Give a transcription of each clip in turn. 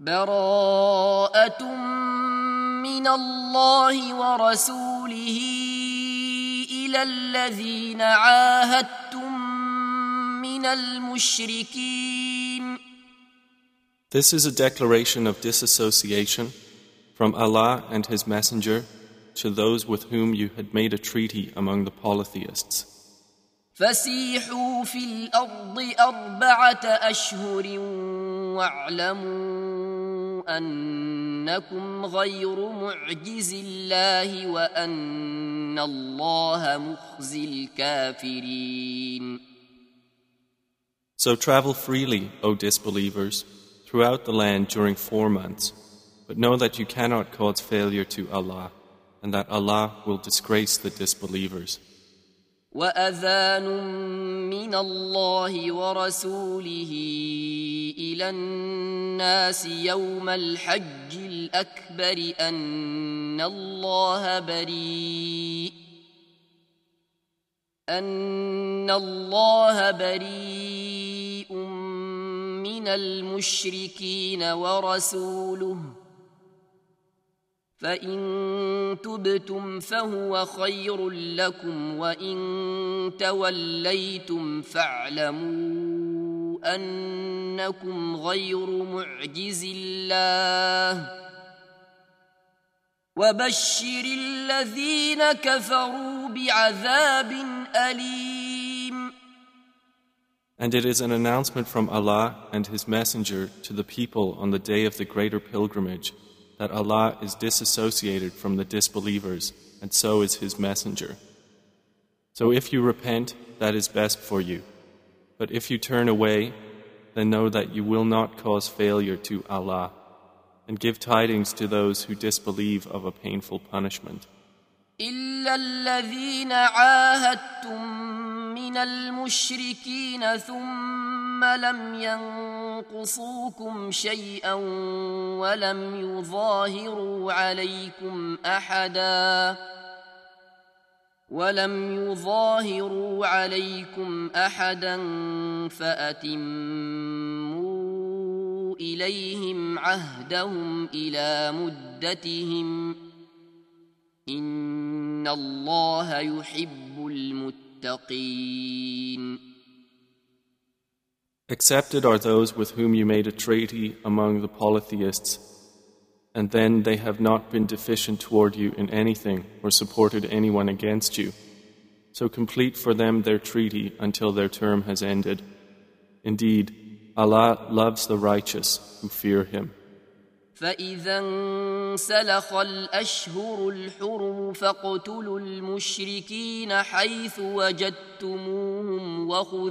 براءة من الله ورسوله إلى الذين عاهدتم من المشركين. This is a declaration of disassociation from Allah and His Messenger to those with whom you had made a treaty among the polytheists. فسيحوا في الأرض 4 أشهر واعلموا أنكم غير معجز الله وأن الله مخزي الكافرين. So travel freely, O disbelievers, throughout the land during 4 months, but know that you cannot cause failure to Allah, and that Allah will disgrace the disbelievers. وأذان من الله ورسوله إلى الناس يوم الحج الأكبر أن الله بريء من المشركين ورسوله فإن تبتم فهو خير لكم وإن توليتم فاعلموا أنكم غير معجز الله وبشر الذين كفروا بعذاب أليم. And it is an announcement from Allah and His Messenger to the people on the day of the greater pilgrimage that Allah is disassociated from the disbelievers, and so is His Messenger. So if you repent, that is best for you. But if you turn away, then know that you will not cause failure to Allah, and give tidings to those who disbelieve of a painful punishment. إلا الذين عاهدتم من المشركين ثم لم ينقصوكم شيئا ولم يظاهروا عليكم أحدا فأتموا إليهم عهدهم إلى مدتهم إن الله يحب المتقين. Accepted are those with whom you made a treaty among the polytheists, and then they have not been deficient toward you in anything or supported anyone against you. So complete for them their treaty until their term has ended. Indeed, Allah loves the righteous who fear Him. فإذا انسلخ الأشهر الحرم فاقتلوا المشركين حيث وجدتموهم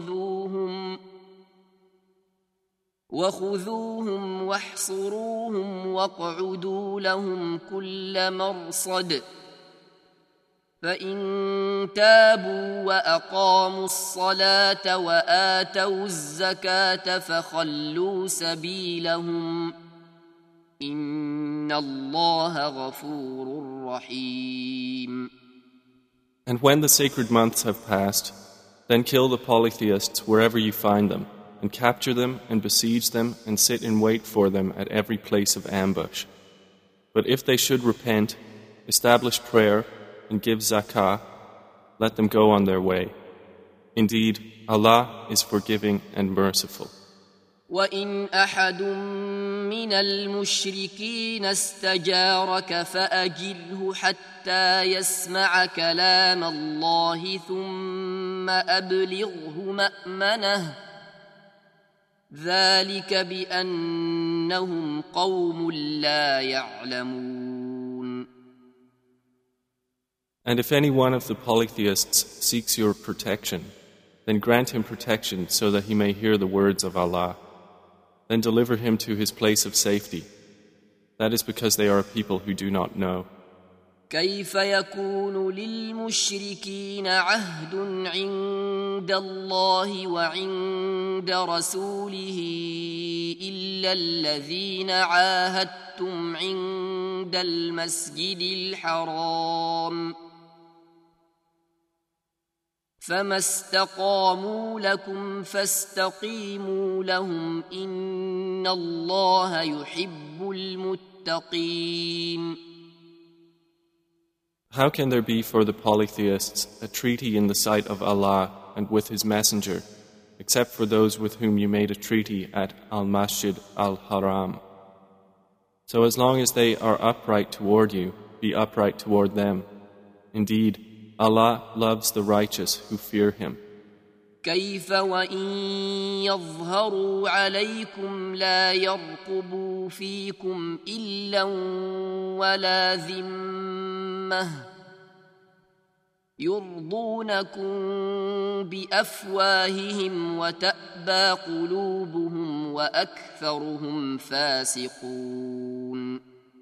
وخذوهم واحصروهم واقعدوا لهم كل مرصد فإن تابوا وأقاموا الصلاة وآتوا الزكاة فخلوا سبيلهم إن الله غفور رحيم. And when the sacred months have passed, then kill the polytheists wherever you find them, and capture them and besiege them and sit in wait for them at every place of ambush. But if they should repent, establish prayer, and give zakah, let them go on their way. Indeed, Allah is forgiving and merciful. وَإِنْ أَحَدٌ مِّنَ الْمُشْرِكِينَ اسْتَجَارَكَ فَأَجِرْهُ حَتَّى يَسْمَعَ كَلَامَ اللَّهِ ثُمَّ أَبْلِغْهُ مَأْمَنَهُ ذَلِكَ بِأَنَّهُمْ قَوْمٌ لَّا يَعْلَمُونَ. And if any one of the polytheists seeks your protection, then grant him protection so that he may hear the words of Allah. Then deliver him to his place of safety. That is because they are a people who do not know. كيف يكون للمشركين عهد عند الله وعند رسوله إلا الذين عاهدتم عند المسجد الحرام فما استقاموا لكم فاستقيموا لهم إن الله يحب المتقين. How can there be for the polytheists a treaty in the sight of Allah and with His Messenger, except for those with whom you made a treaty at Al-Masjid Al-Haram? So as long as they are upright toward you, be upright toward them. Indeed, Allah loves the righteous who fear Him. كيف وإن يظهروا عليكم لا يرقبوا فيكم إلا ولا ذمة يرضونكم بأفواههم وتأبى قلوبهم وأكثرهم فاسقون.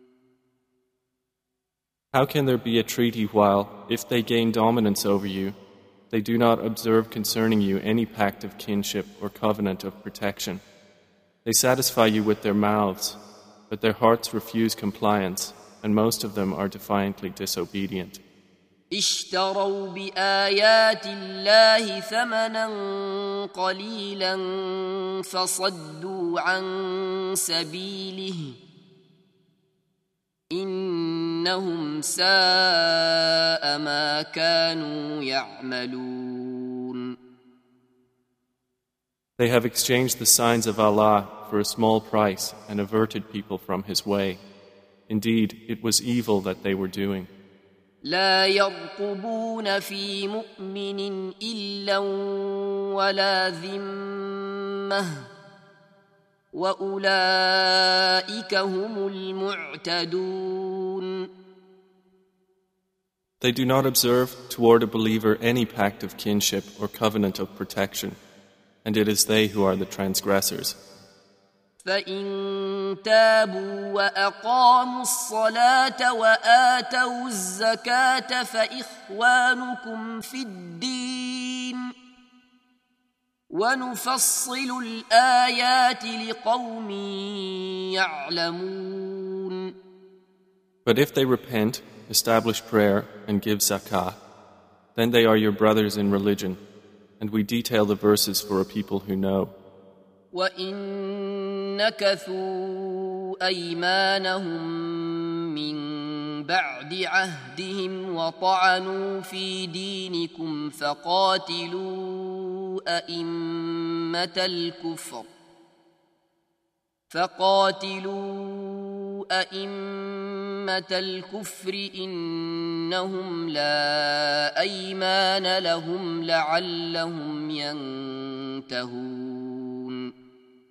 How can there be a treaty while, if they gain dominance over you, they do not observe concerning you any pact of kinship or covenant of protection? They satisfy you with their mouths, but their hearts refuse compliance, and most of them are defiantly disobedient. اشتروا بآيات الله ثمنا قليلا فصدوا عن سبيله إنهم ساء ما كانوا يعملون. They have exchanged the signs of Allah for a small price and averted people from His way. Indeed, it was evil that they were doing. لا يرقبون في مؤمن إلا ولا ذمة وأولئك هم المعتدون. They do not observe toward a believer any pact of kinship or covenant of protection, and it is they who are the transgressors. فإن تابوا وأقاموا الصلاة وآتوا الزكاة فإخوانكم في الدين ونفصل الآيات لقوم يعلمون. But if they repent, establish prayer, and give zakah, then they are your brothers in religion, and we detail the verses for a people who know. وَإِن نَكَثُوا أَيْمَانَهُم مِّن بَعْدِ عَهْدِهِمْ وَطَعَنُوا فِي دِينِكُمْ فَقَاتِلُوا أَئِمَّةَ الْكُفْرِ إِنَّهُمْ لَا أَيْمَانَ لَهُمْ لَعَلَّهُمْ يَنتَهُونَ.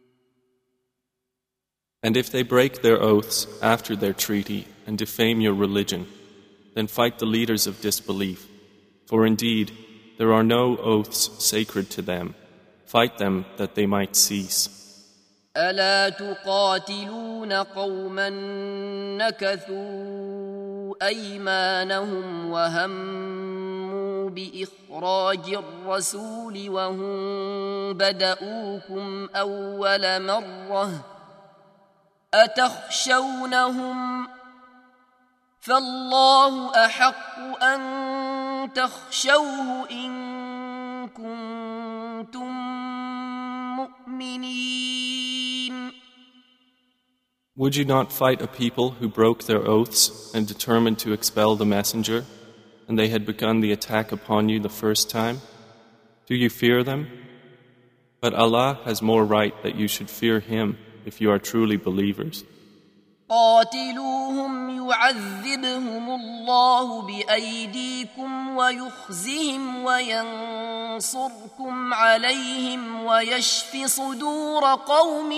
And if they break their oaths after their treaty and defame your religion, then fight the leaders of disbelief. For indeed, there are no oaths sacred to them. Fight them that they might cease. ألا تقاتلون قوما نكثوا أيمانهم وهموا بإخراج الرسول وهم بدؤوكم أول مرة أتخشونهم فالله أحق أن تخشوه إن كنتم مؤمنين. Would you not fight a people who broke their oaths and determined to expel the messenger, and they had begun the attack upon you the first time? Do you fear them? But Allah has more right that you should fear Him if you are truly believers. قاتلوهم يعذبهم الله بأيديكم ويخزهم وينصركم عليهم ويشف صدور قوم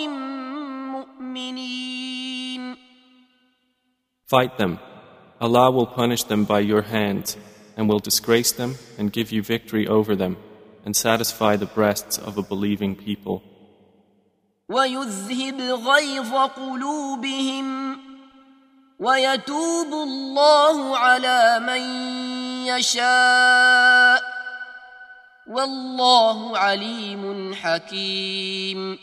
مؤمنين. Fight them. Allah will punish them by your hands and will disgrace them and give you victory over them and satisfy the breasts of a believing people. ويذهب غيظ قلوبهم ويتوب الله على من يشاء والله عليم حكيم.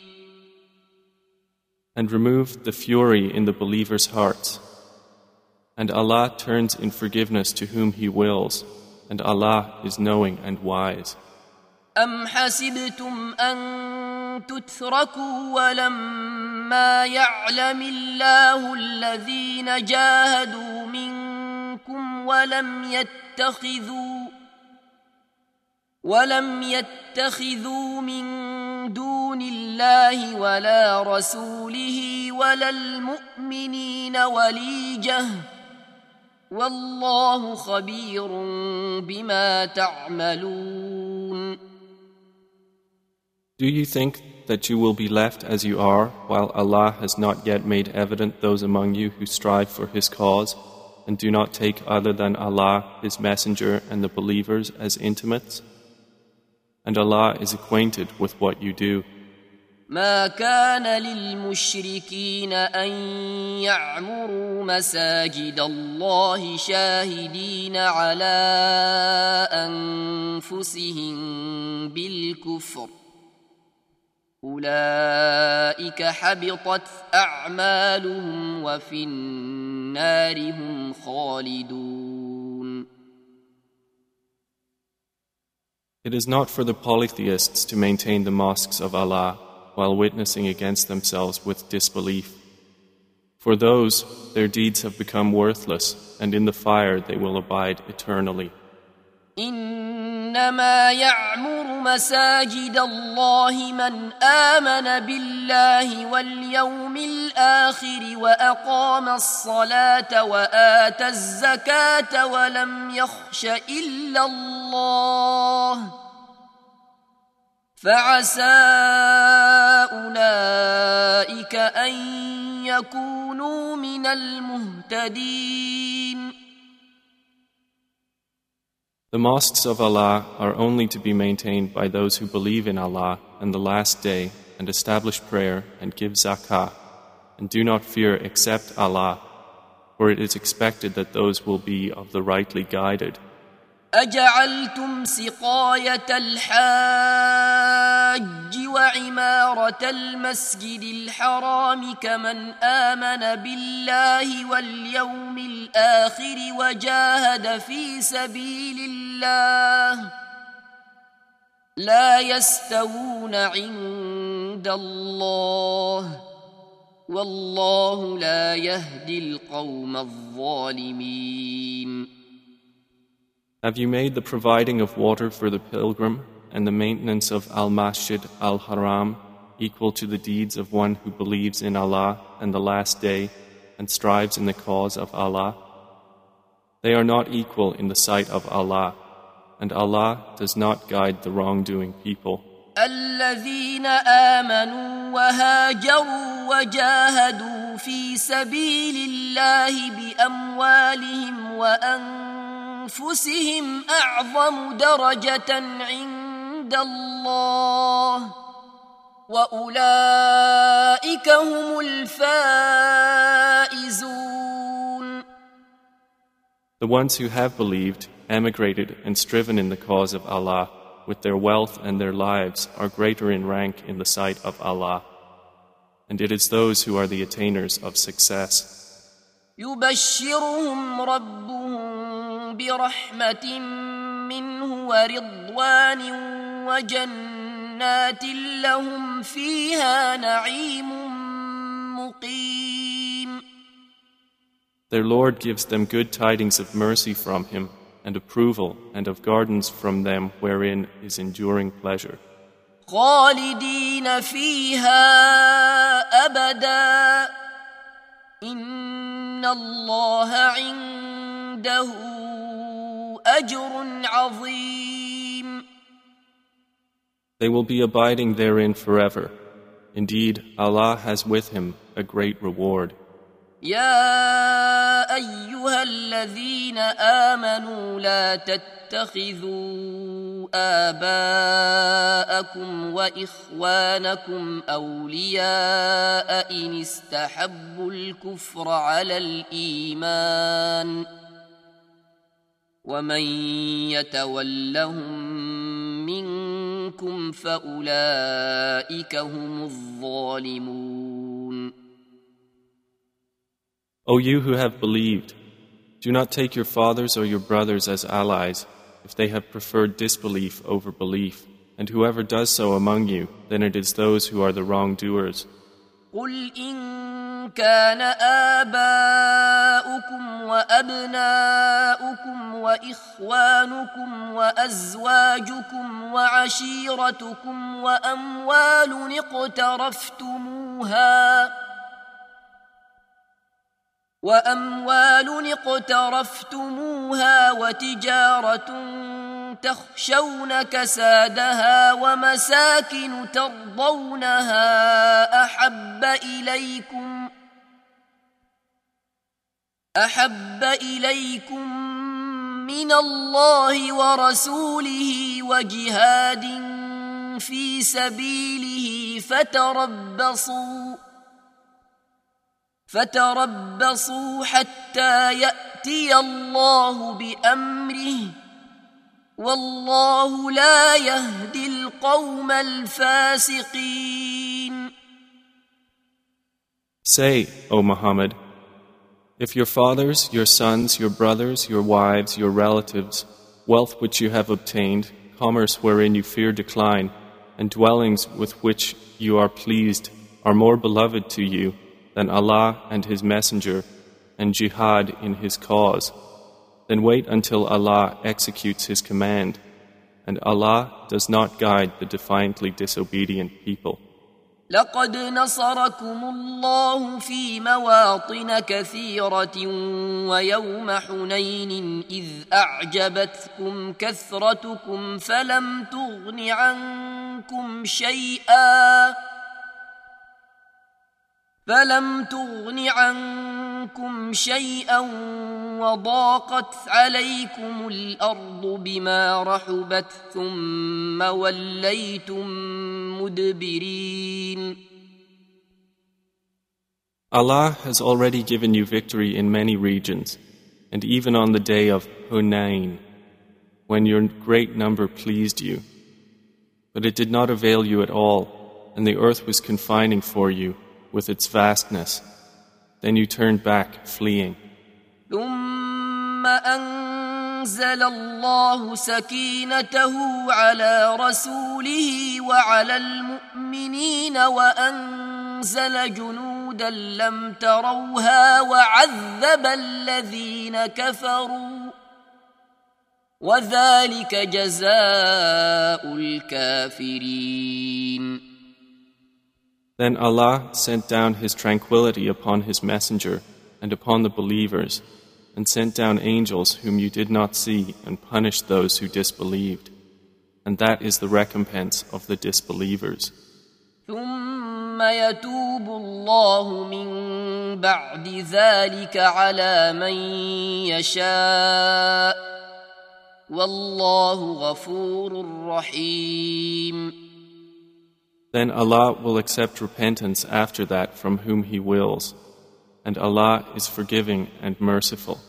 And remove the fury in the believers' hearts. And Allah turns in forgiveness to whom He wills, and Allah is knowing and wise. أم حسبتم أن تتركوا ولما يعلم الله الذين جاهدوا منكم ولم يتخذوا من دون الله ولا رسوله ولا المؤمنين وليجة والله خبير بما تعملون. Do you think that you will be left as you are, while Allah has not yet made evident those among you who strive for His cause, and do not take other than Allah, His Messenger, and the believers as intimates? And Allah is acquainted with what you do. ما كان للمشركين أن يعمروا مساجد الله شاهدين على أنفسهم بالكفر أولئك حبطت أعمالهم وفي النار هم خالدون. It is not for the polytheists to maintain the mosques of Allah while witnessing against themselves with disbelief. For those, their deeds have become worthless, and in the fire they will abide eternally. إنما يعمر مساجد الله من آمن بالله واليوم الآخر وأقام الصلاة وآتى الزكاة ولم يخش إلا الله فعسى أولئك أن يكونوا من المهتدين. The mosques of Allah are only to be maintained by those who believe in Allah and the Last Day and establish prayer and give zakah and do not fear except Allah, for it is expected that those will be of the rightly guided. أجعلتم سقاية الحاج وعمارة المسجد الحرام كمن آمن بالله واليوم الآخر وجاهد في سبيل الله لا يستوون عند الله والله لا يهدي القوم الظالمين. Have you made the providing of water for the pilgrim and the maintenance of Al-Masjid Al-Haram equal to the deeds of one who believes in Allah and the Last Day and strives in the cause of Allah? They are not equal in the sight of Allah, and Allah does not guide the wrongdoing people. الذين آمنوا وهاجروا وجاهدوا في سبيل الله بأموالهم وأنفسهم أعظم درجة عند الله وأولئك هم الفائزون. The ones who have believed, emigrated and striven in the cause of Allah with their wealth and their lives are greater in rank in the sight of Allah, and it is those who are the attainers of success. يبشرهم ربهم برحمة منه ورضوان وجنات لهم فيها نعيم مقيم. Their Lord gives them good tidings of mercy from Him and approval and of gardens from them wherein is enduring pleasure. خالدين فيها أبدا إن الله عنده أجر عظيم. They will be abiding therein forever. Indeed, Allah has with Him a great reward. يا أيها الذين آمنوا لا تتخذوا آباءكم وإخوانكم أولياء إن استحبوا الكفر على الإيمان ومن يتولهم منكم فأولئك هم الظالمون. O you who have believed, do not take your fathers or your brothers as allies if they have preferred disbelief over belief. And whoever does so among you, then it is those who are the wrongdoers. قل إن كان آباؤكم وأبناؤكم وإخوانكم وأزواجكم وعشيرتكم وأموال اقترفتموها وتجارة تخشون كسادها ومساكن ترضونها أحب إليكم من الله ورسوله وجهاد في سبيله فتربصوا حتى يأتي الله بأمره والله لا يهدي القوم الفاسقين. Say, O Muhammad, if your fathers, your sons, your brothers, your wives, your relatives, wealth which you have obtained, commerce wherein you fear decline, and dwellings with which you are pleased are more beloved to you than Allah and His Messenger and jihad in His cause, then wait until Allah executes His command, and Allah does not guide the defiantly disobedient people. لقد نصركم الله في مواطن كثيرة ويوم حنين إذ أعجبتكم كثرتكم فلم تغن عنكم شيئا وضاقت عليكم الأرض بما رحبت ثم وليتم مدبرين. Allah has already given you victory in many regions, and even on the day of Hunayn, when your great number pleased you. But it did not avail you at all, and the earth was confining for you with its vastness. Then you turned back, fleeing. ثم أنزل الله سكينته على رسوله وعلى المؤمنين وأنزل جنودا لم تروها وعذب الذين كفروا وذلك جزاء الكافرين. Then Allah sent down His tranquility upon His messenger and upon the believers, and sent down angels whom you did not see and punished those who disbelieved. And that is the recompense of the disbelievers. ثم يتوب الله من بعد ذلك على من يشاء والله غفور رحيم. Then Allah will accept repentance after that from whom He wills, and Allah is forgiving and merciful.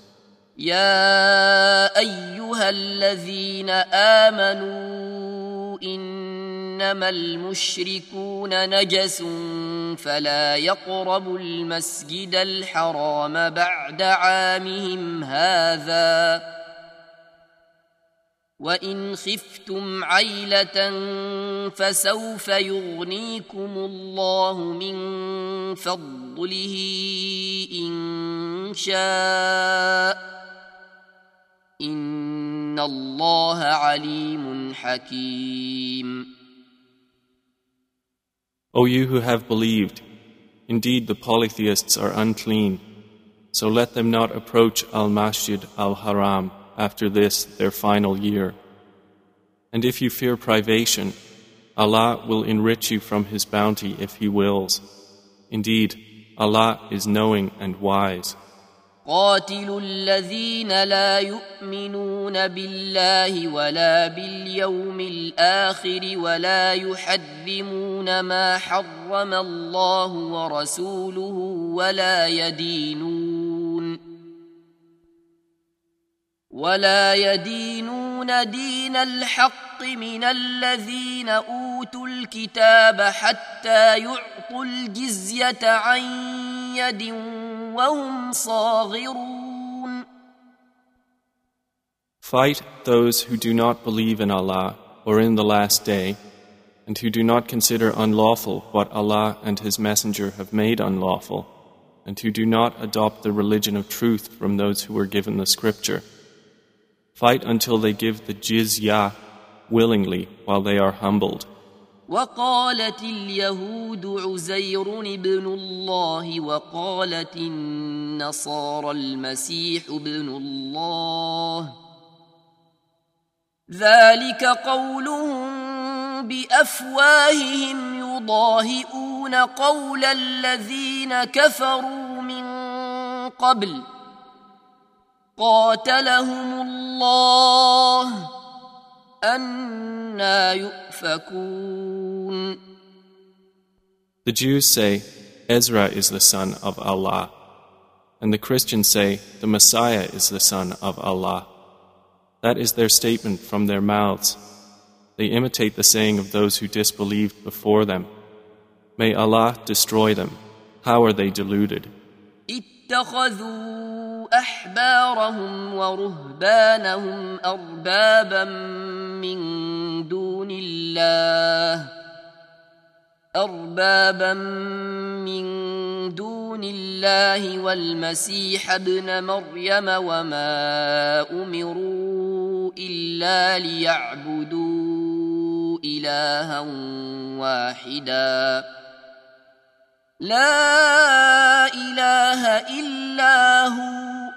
يا أيها الذين آمنوا إنما المشركون نجس فلا يقربوا المسجد الحرام بعد عامهم هذا وإن خفتم عيلة فسوف يغنيكم الله من فضله إن شاء إن الله عليم حكيم. O you who have believed, indeed the polytheists are unclean, so let them not approach Al-Masjid Al-Haram after this their final year. And if you fear privation, Allah will enrich you from His bounty if He wills. Indeed, Allah is knowing and wise. قاتلوا الذين لا يؤمنون بالله ولا باليوم الآخر ولا يحرمون ما حرم الله ورسوله ولا يدينون دين الحق من الذين أوتوا الكتاب حتى يعطوا الجزية عن يد وهم صاغرون. Fight those who do not believe in Allah or in the last day, and who do not consider unlawful what Allah and His Messenger have made unlawful, and who do not adopt the religion of truth from those who were given the scripture. Fight until they give the jizya willingly while they are humbled. وقالت اليهود عزير ابن الله وقالت النصارى المسيح ابن الله ذلك قولهم بأفواههم يضاهئون قول الذين كفروا من قبل قاتلهم الله أَنَّى يُؤْفَكُونَ. The Jews say, Ezra is the son of Allah, and the Christians say, the Messiah is the son of Allah. That is their statement from their mouths. They imitate the saying of those who disbelieved before them. May Allah destroy them. How are they deluded? اتخذوا أحبارهم ورهبانهم أربابا من دون الله والمسيح ابن مريم وما أمروا إلا ليعبدوا إلها واحدا لا إله إلا هو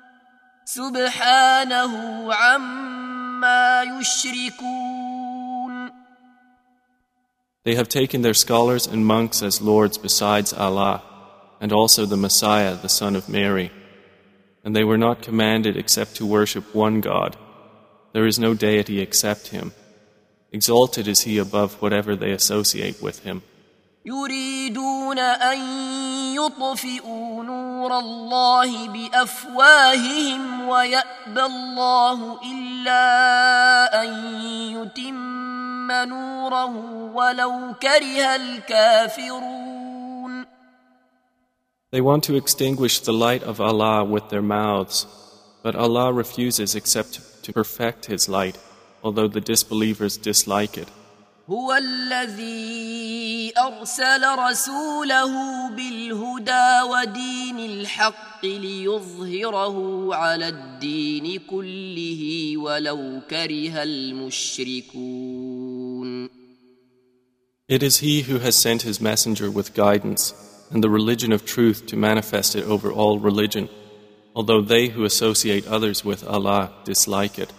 سبحانه عما يشركون. They have taken their scholars and monks as lords besides Allah, and also the Messiah, the son of Mary. And they were not commanded except to worship one God. There is no deity except Him. Exalted is He above whatever they associate with Him. يريدون أن يطفئوا نور الله بأفواههم ويأبى الله إلا أن يتم نوره ولو كره الكافرون. They want to extinguish the light of Allah with their mouths, but Allah refuses except to perfect His light, although the disbelievers dislike it. هو الذي أرسل رسوله بالهدى ودين الحق ليظهره على الدين كله ولو كره المشركون. It is He who has sent His messenger with guidance and the religion of truth to manifest it over all religion, although they who associate others with Allah dislike it.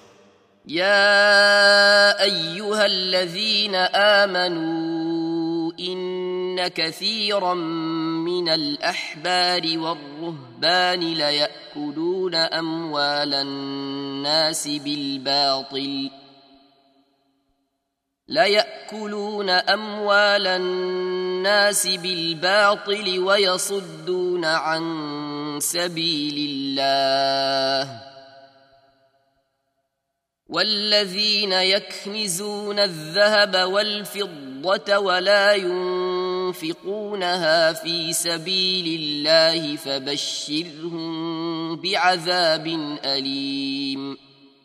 يا أيها الذين آمنوا إن كثيرا من الأحبار والرهبان ليأكلون أموال الناس بالباطل ويصدون عن سبيل الله والذين يكنزون الذهب والفضة ولا ينفقونها في سبيل الله فبشرهم بعذاب أليم.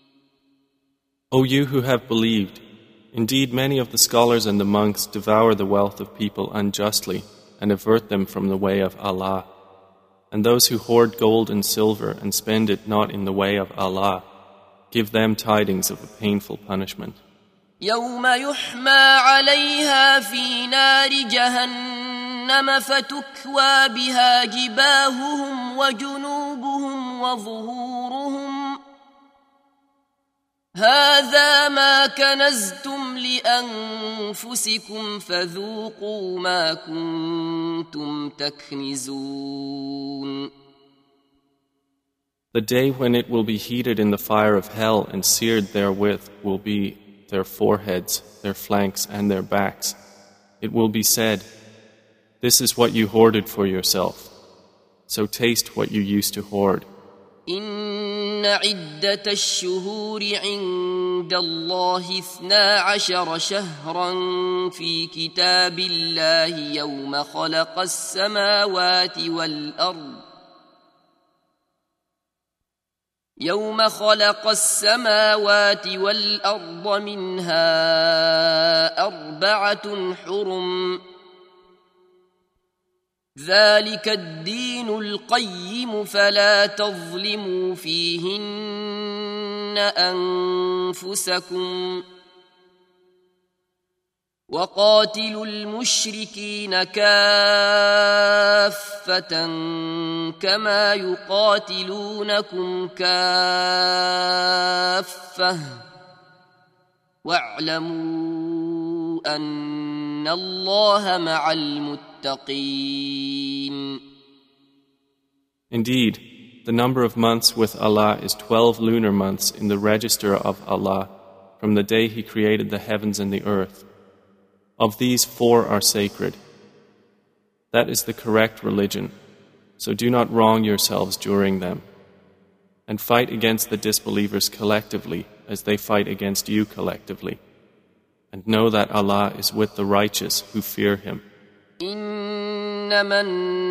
O you who have believed, indeed many of the scholars and the monks devour the wealth of people unjustly and avert them from the way of Allah. And those who hoard gold and silver and spend it not in the way of Allah, give them tidings of a painful punishment. يوم يحمى عليها في نار جهنم فتكوى بها جباههم وجنوبهم وظهورهم هذا ما كنزتم لأنفسكم فذوقوا ما كنتم تكنزون. The day when it will be heated in the fire of hell and seared therewith will be their foreheads, their flanks, and their backs. It will be said, this is what you hoarded for yourself, so taste what you used to hoard. إن عدة الشهور عند الله 12 شهرا في كتاب الله يوم خلق السماوات والأرض يوم خلق السماوات والأرض منها أربعة حرم ذلك الدين القيم فلا تظلموا فيهن أنفسكم وقاتلوا المشركين كافة كما يقاتلونكم كافة واعلموا أن الله مع المتقين. Indeed, the number of months with Allah is 12 lunar months in the register of Allah from the day He created the heavens and the earth. Of these, 4 are sacred. That is the correct religion, so do not wrong yourselves during them. And fight against the disbelievers collectively as they fight against you collectively. And know that Allah is with the righteous who fear Him. إنما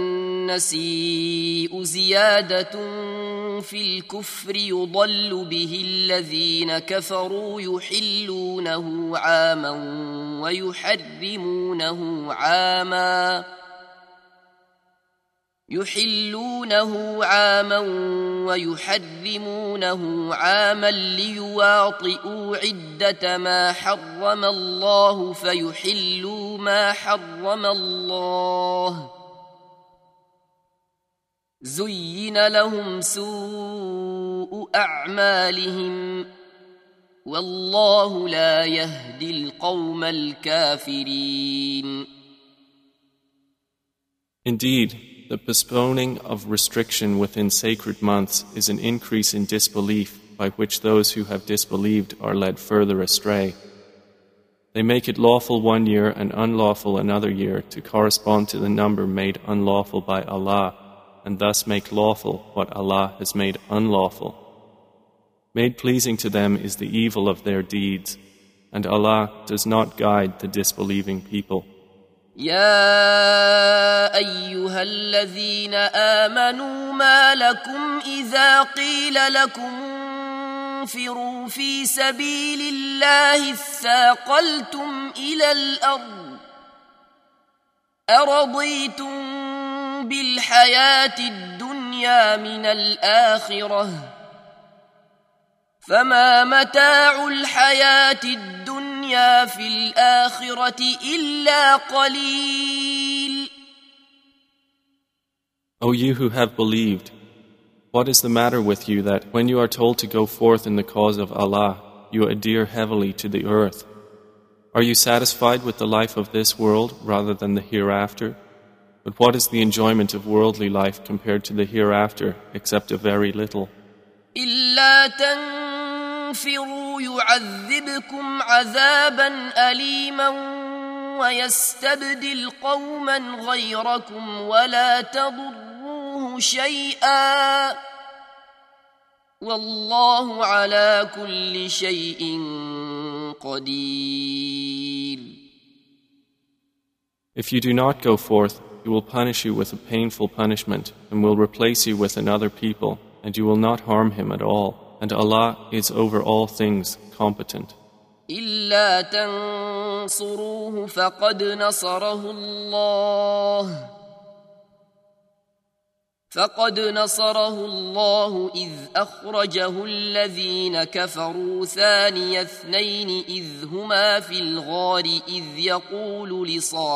النسيء زيادة في الكفر يضل به الذين كفروا يحلونه عاما ويحرمونه عاما ليواطئوا عدة ما حرم الله فيحلوا ما حرم الله زين لهم سوء أعمالهم والله لا يهدي القوم الكافرين. Indeed, the postponing of restriction within sacred months is an increase in disbelief by which those who have disbelieved are led further astray. They make it lawful one year and unlawful another year to correspond to the number made unlawful by Allah, and thus make lawful what Allah has made unlawful. Made pleasing to them is the evil of their deeds, and Allah does not guide the disbelieving people. يا أيها الذين آمنوا ما لكم إذا قيل لكم انفروا في سبيل الله اثاقلتم إلى الأرض أرضيتم بالحياة الدنيا من الآخرة فما متاع الحياة الدنيا في الآخرة إلا قليل. O you who have believed, what is the matter with you that when you are told to go forth in the cause of Allah, you adhere heavily to the earth? Are you satisfied with the life of this world rather than the hereafter? But what is the enjoyment of worldly life compared to the hereafter except a very little? إلا تنفروا يعذبكم عذابا أليما ويستبدل قوما غيركم ولا تضروه شيئا والله على كل شيء قدير. If you do not go forth, He will punish you with a painful punishment and will replace you with another people, and you will not harm him at all. And Allah is over all things competent. إلا تنصروه فقد نصره الله إذ أخرجه الذين كفروا ثاني اثنين إذ هما في الغار إذ يقول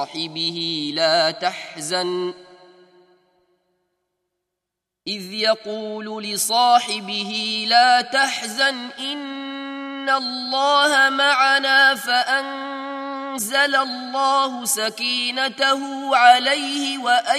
لصاحبه لا تحزن إن الله معنا فأنزل الله سكينته عليه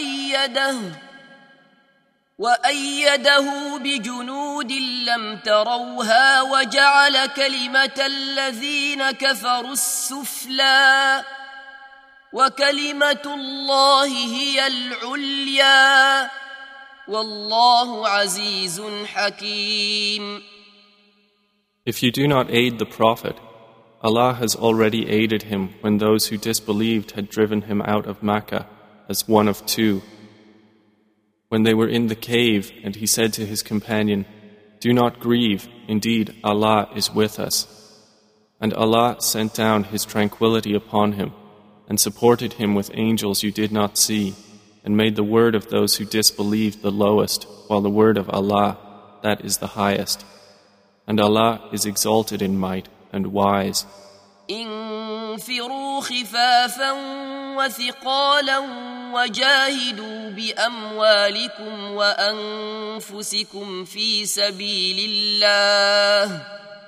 وأيده بجنود لم تروها وجعل كلمة الذين كفروا السفلى وكلمة الله هي العليا والله عزيز حكيم. If you do not aid the Prophet, Allah has already aided him when those who disbelieved had driven him out of Makkah as one of two. When they were in the cave and he said to his companion, Do not grieve, indeed Allah is with us. And Allah sent down His tranquility upon him, and supported him with angels you did not see, and made the word of those who disbelieved the lowest, while the word of Allah, that is the highest. And Allah is exalted in might and wise. انفروا خفافا وثقالا وجاهدوا بأموالكم وأنفسكم في سبيل الله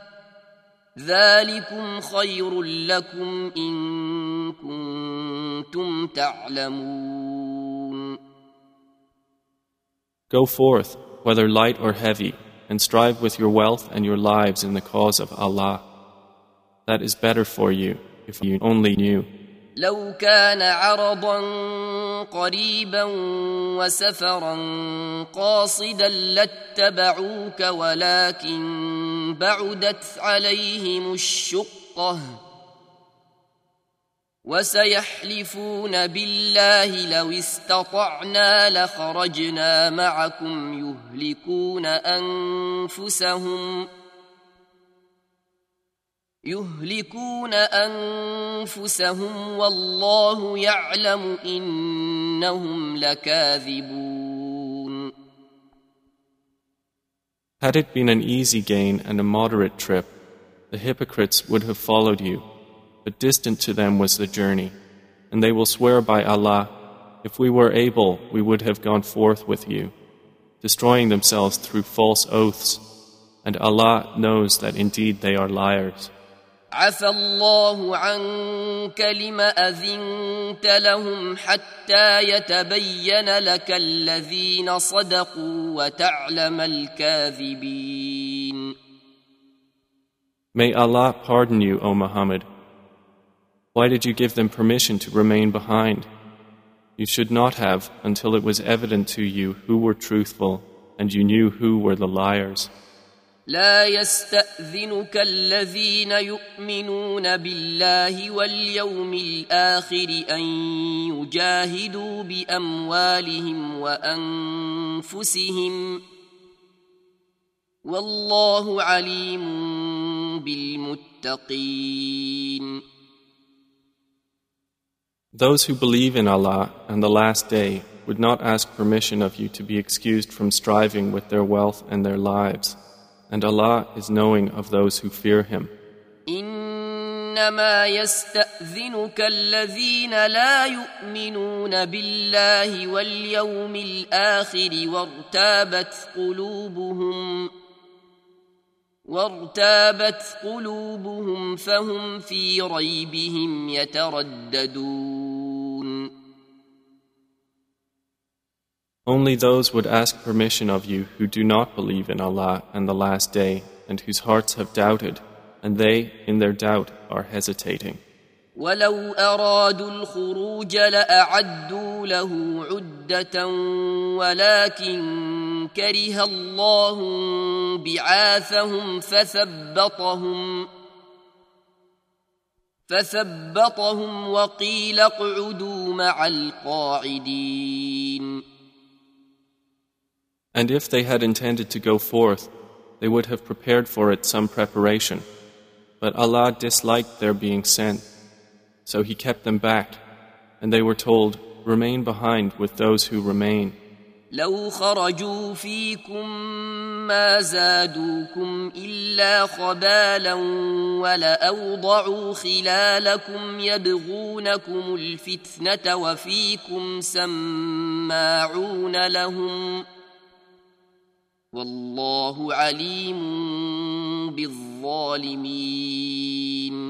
ذلكم خير لكم إن كنتم تعلمون. Go forth, whether light or heavy, and strive with your wealth and your lives in the cause of Allah. That is better for you, if you only knew. لو كان عرضا قريبا وسفرا قاصدا لاتبعوك ولكن بعدت عليهم الشقة وسيحلفون بالله لو استطعنا لخرجنا معكم يهلكون أنفسهم والله يعلم إنهم لكاذبون. Had it been an easy gain and a moderate trip, the hypocrites would have followed you, but distant to them was the journey, and they will swear by Allah, if we were able, we would have gone forth with you, destroying themselves through false oaths, and Allah knows that indeed they are liars. عفى الله عنك لم أذنت لهم حتى يتبين لك الذين صدقوا وتعلم الكاذبين. May Allah pardon you, O Muhammad. Why did you give them permission to remain behind? You should not have until it was evident to you who were truthful and you knew who were the liars. لا يستأذنك الذين يؤمنون بالله واليوم الآخر أن يجاهدوا بأموالهم وأنفسهم والله عليم بالمتقين. Those who believe in Allah and the Last Day would not ask permission of you to be excused from striving with their wealth and their lives. And Allah is knowing of those who fear Him. إنما يستأذنك الذين لا يؤمنون بالله واليوم الآخر وارتابت قلوبهم فهم في ريبهم يترددون. Only those would ask permission of you who do not believe in Allah and the Last Day, and whose hearts have doubted, and they, in their doubt, are hesitating. وَلَوْ أَرَادُوا الْخُرُوجَ لَأَعَدُّوا لَهُ عُدَّةً وَلَكِنْ كَرِهَ اللَّهُ بِعَاثَهُمْ فثبطهم وقيل اقعدوا مع القاعدين. And if they had intended to go forth, they would have prepared for it some preparation. But Allah disliked their being sent, so He kept them back, and they were told, remain behind with those who remain. لو خرجوا فيكم ما زادوكم إلا خبالا ولأوضعوا خلالكم يبغونكم الفتنة وفيكم سماعون لهم والله عليم بالظالمين.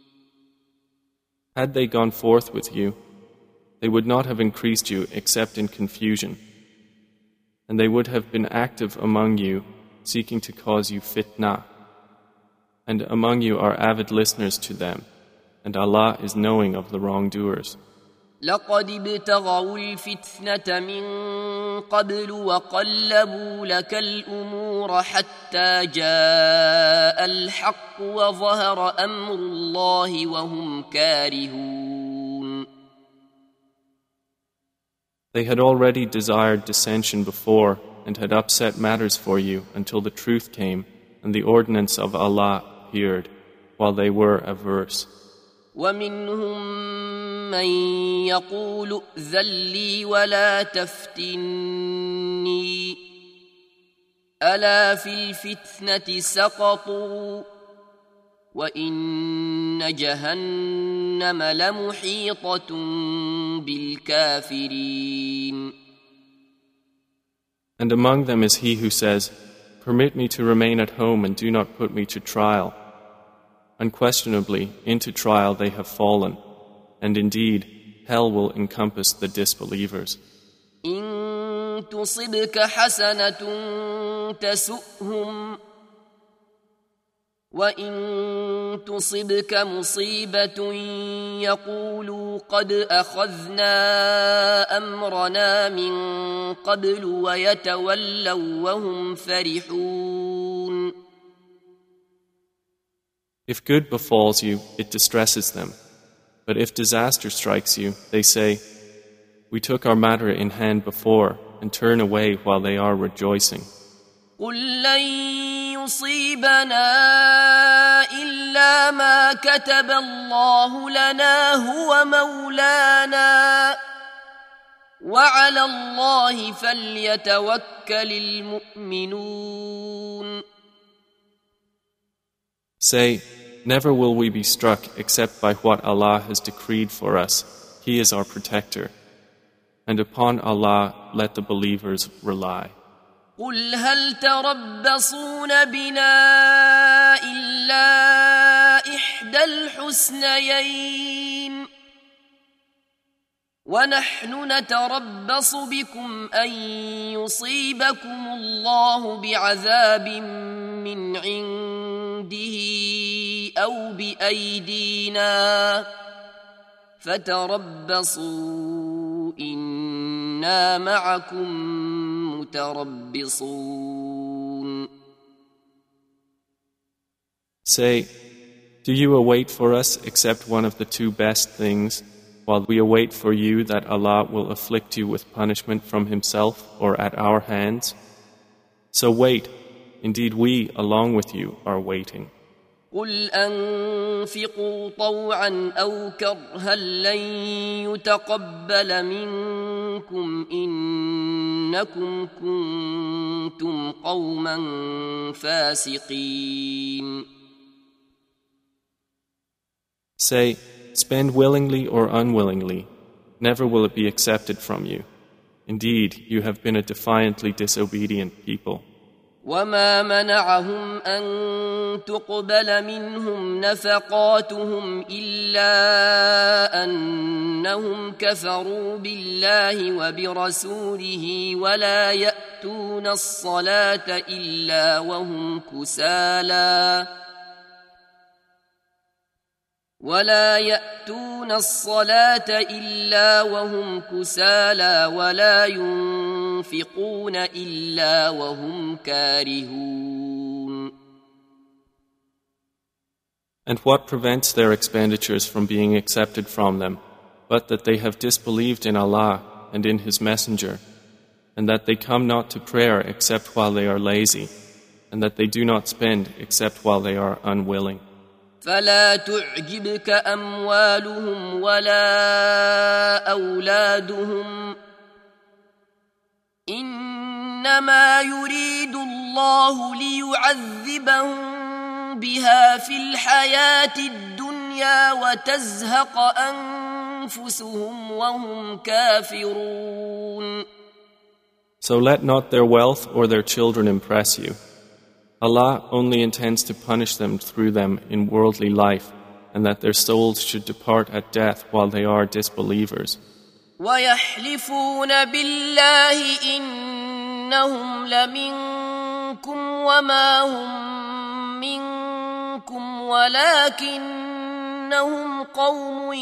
Had they gone forth with you, they would not have increased you except in confusion. And they would have been active among you, seeking to cause you fitna. And among you are avid listeners to them, and Allah is knowing of the wrongdoers. لقد ابتغوا الفتنة من قبل وقلبوا لك الأمور حتى جاء الحق وظهر أمر الله وهم كارهون. They had already desired dissension before, and had upset matters for you until the truth came and the ordinance of Allah appeared, while they were averse. ومنهم من يقول ائذن لي ولا تفتني ألا في الفتنة سقطوا وإن جهنم لمحيطة بالكافرين. And among them is he who says, "Permit me to remain at home and do not put me to trial." Unquestionably, into trial they have fallen, and indeed, hell will encompass the disbelievers. إن تصبك حسنة تسؤهم وإن تصبك مصيبة يقولوا قد أخذنا أمرنا من قبل ويتولوا وهم فرحون. If good befalls you, it distresses them. But if disaster strikes you, they say, "We took our matter in hand before," and turn away while they are rejoicing. قل لن يصيبنا إلا ما كتب الله لنا هو مولانا وعلى الله فليتوكل المؤمنون. Say, never will we be struck except by what Allah has decreed for us. He is our protector. And upon Allah let the believers rely. قل هل تربصون بنا إلا إحدى الحسنيين ونحن نتربص بكم أن يصيبكم الله بعذاب من عنده أو بأيدينا فتربصوا إنا معكم متربصون. Say, do you await for us except one of the two best things, while we await for you that Allah will afflict you with punishment from Himself or at our hands? So wait, indeed we, along with you, are waiting. قل أنفقوا طوعا أو كرها لن يتقبل منكم إنكم كنتم قوما فاسقين. Say, spend willingly or unwillingly, never will it be accepted from you. Indeed, you have been a defiantly disobedient people. وما منعهم أن تقبل منهم نفقاتهم إلا أنهم كفروا بالله وبرسوله ولا يأتون الصلاة إلا وهم كسالى ولا ينفقون إلا وهم كارهون. And what prevents their expenditures from being accepted from them, but that they have disbelieved in Allah and in His Messenger, and that they come not to prayer except while they are lazy, and that they do not spend except while they are unwilling. فلا تعجبك أموالهم ولا أولادهم إنما يريد الله ليعذبهم بها في الحياة الدنيا وتزهق أنفسهم وهم كافرون. So let not their wealth or their children impress you. Allah only intends to punish them through them in worldly life, and that their souls should depart at death while they are disbelievers. وَيَحْلِفُونَ بِاللَّهِ إِنَّهُمْ لَمِنكُمْ وَمَا هُمْ مِنكُمْ وَلَكِنَّهُمْ قَوْمٌ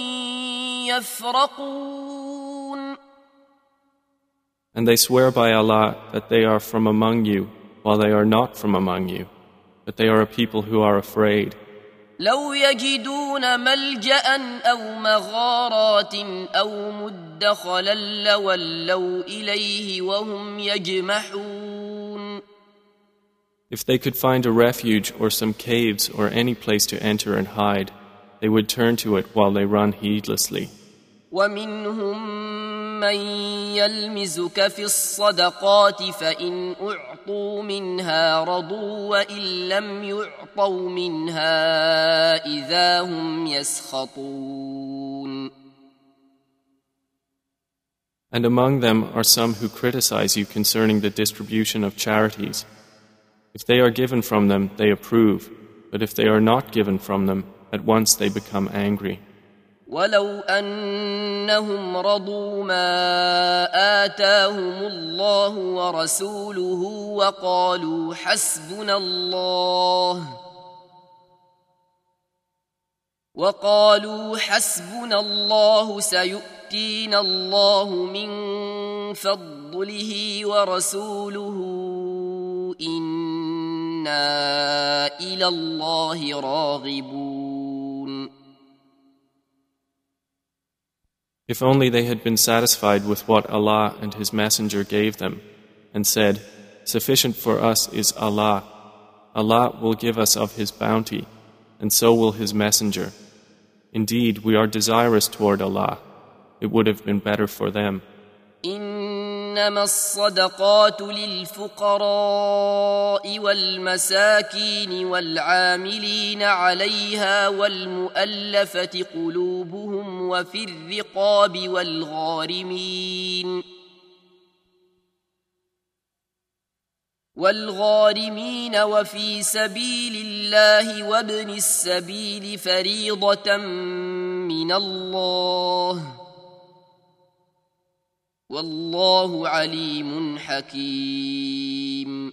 يَفْرَقُونَ. And they swear by Allah that they are from among you, while they are not from among you, but they are a people who are afraid. لو يجدون ملجأ أو مغارات أو مدخلا لولوا إليه وهم يجمحون. If they could find a refuge or some caves or any place to enter and hide, they would turn to it while they run heedlessly. ومنهم من يلمزك في الصدقات فإن أعطوا منها رضوا وإن لم يعطوا منها إذا هم يسخطون. And among them are some who criticize you concerning the distribution of charities. If they are given from them, they approve, but if they are not given from them, at once they become angry. ولو أنهم رضوا ما آتاهم الله ورسوله وقالوا حسبنا الله سيؤتينا الله من فضله ورسوله إنا إلى الله راغبون. If only they had been satisfied with what Allah and His Messenger gave them, and said, "Sufficient for us is Allah. Allah will give us of His bounty, and so will His Messenger. Indeed, we are desirous toward Allah. It would have been better for them." إنما الصدقات للفقراء والمساكين والعاملين عليها والمؤلفة قلوبهم وفي الرقاب والغارمين وفي سبيل الله وابن السبيل فريضة من الله والله عليم حكيم.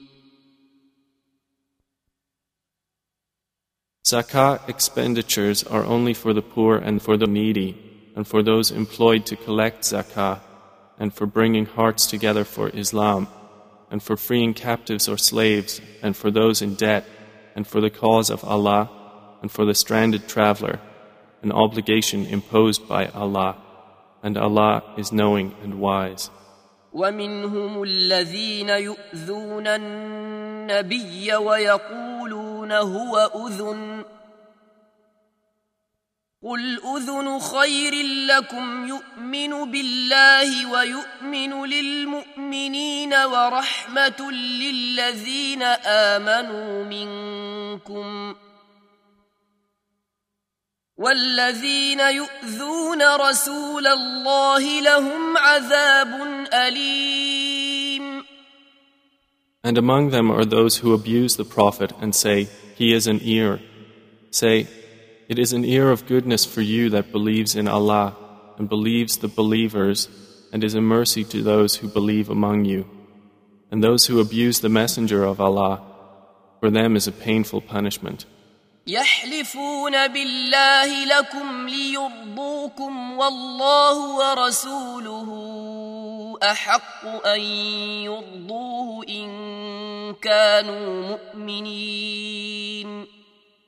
Zakah expenditures are only for the poor and for the needy, and for those employed to collect zakah, and for bringing hearts together for Islam, and for freeing captives or slaves, and for those in debt, and for the cause of Allah, and for the stranded traveler, an obligation imposed by Allah. And Allah is knowing and wise. ومنهم الذين يؤذون النبي ويقولون هو أذن قل أذن خير لكم يؤمن بالله ويؤمن للمؤمنين ورحمة للذين آمنوا منكم والذين يؤذون رسول الله لهم عذاب أليم. And among them are those who abuse the Prophet and say, "He is an ear." Say, "It is an ear of goodness for you that believes in Allah and believes the believers, and is a mercy to those who believe among you. And those who abuse the Messenger of Allah, for them is a painful punishment." يحلفون بالله لكم ليرضوكم والله ورسوله أحق أن يرضوه إن كانوا مؤمنين.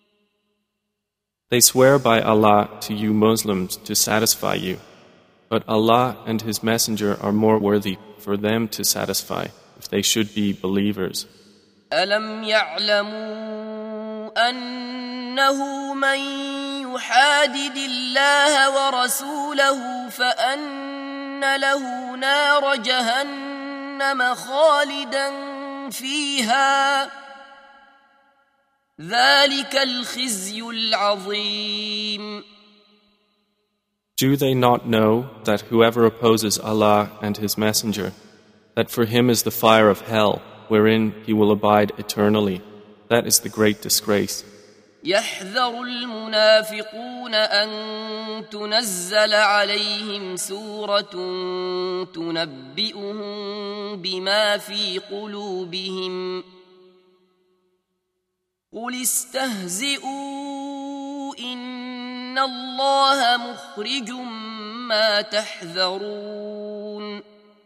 They swear by Allah to you Muslims to satisfy you, but Allah and His Messenger are more worthy for them to satisfy if they should be believers. ألم يعلموا أنه من يحادد الله ورسوله فأن له نار جهنم خالدا فيها ذلك الخزي العظيم. Do they not know that whoever opposes Allah and His Messenger, that for him is the fire of hell, wherein he will abide eternally? That is the great disgrace. يحذر المنافقون أن تنزل عليهم سورة تنبئهم بما في قلوبهم قل استهزئوا إن الله مخرج ما تحذرون.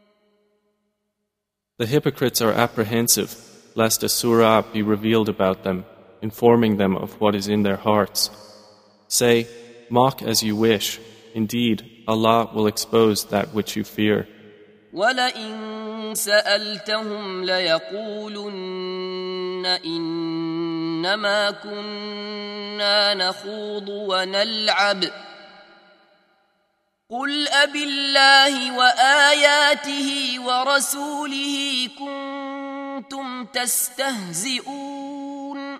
The hypocrites are apprehensive lest a surah be revealed about them, informing them of what is in their hearts. Say, mock as you wish. Indeed, Allah will expose that which you fear. وَلَئِن سَأَلْتَهُمْ لَيَقُولُنَّ إنما كنا نخوض ونلعب قل أبالله وآياته ورسوله كنتم تستهزئون.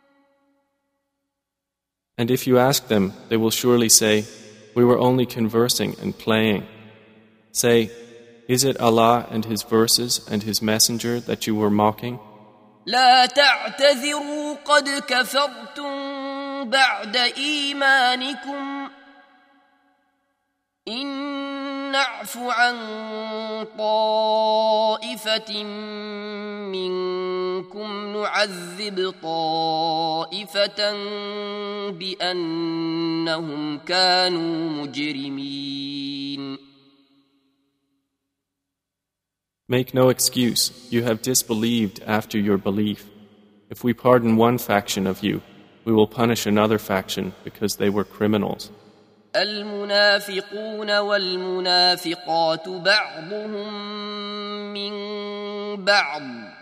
And if you ask them, they will surely say, we were only conversing and playing. Say, is it Allah and His verses and His messenger that you were mocking? لا تعتذروا قد كفرتم بعد إيمانكم إن نعف عن طائفة منكم نعذب طائفة بأنهم كانوا مجرمين. Make no excuse, you have disbelieved after your belief. If we pardon one faction of you, we will punish another faction because they were criminals. المنافقون والمنافقات بعضهم من بعض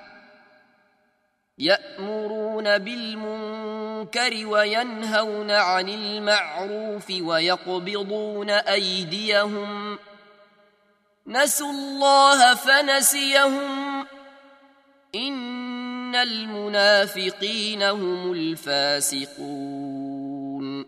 يأمرون بالمنكر وينهون عن المعروف ويقبضون أيديهم نسوا الله فنسيهم إن المنافقين هم الفاسقون.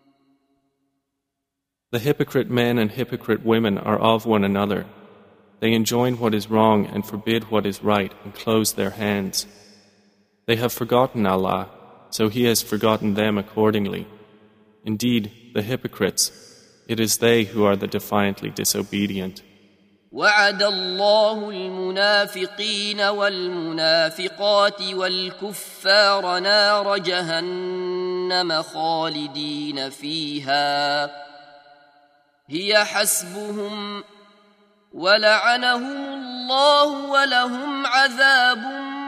The hypocrite men and hypocrite women are of one another. They enjoin what is wrong and forbid what is right and close their hands. They have forgotten Allah, so He has forgotten them accordingly. Indeed, the hypocrites, it is they who are the defiantly disobedient. وعد الله المنافقين والمنافقات والكفار نار جهنم خالدين فيها هي حسبهم ولعنهم الله ولهم عذاب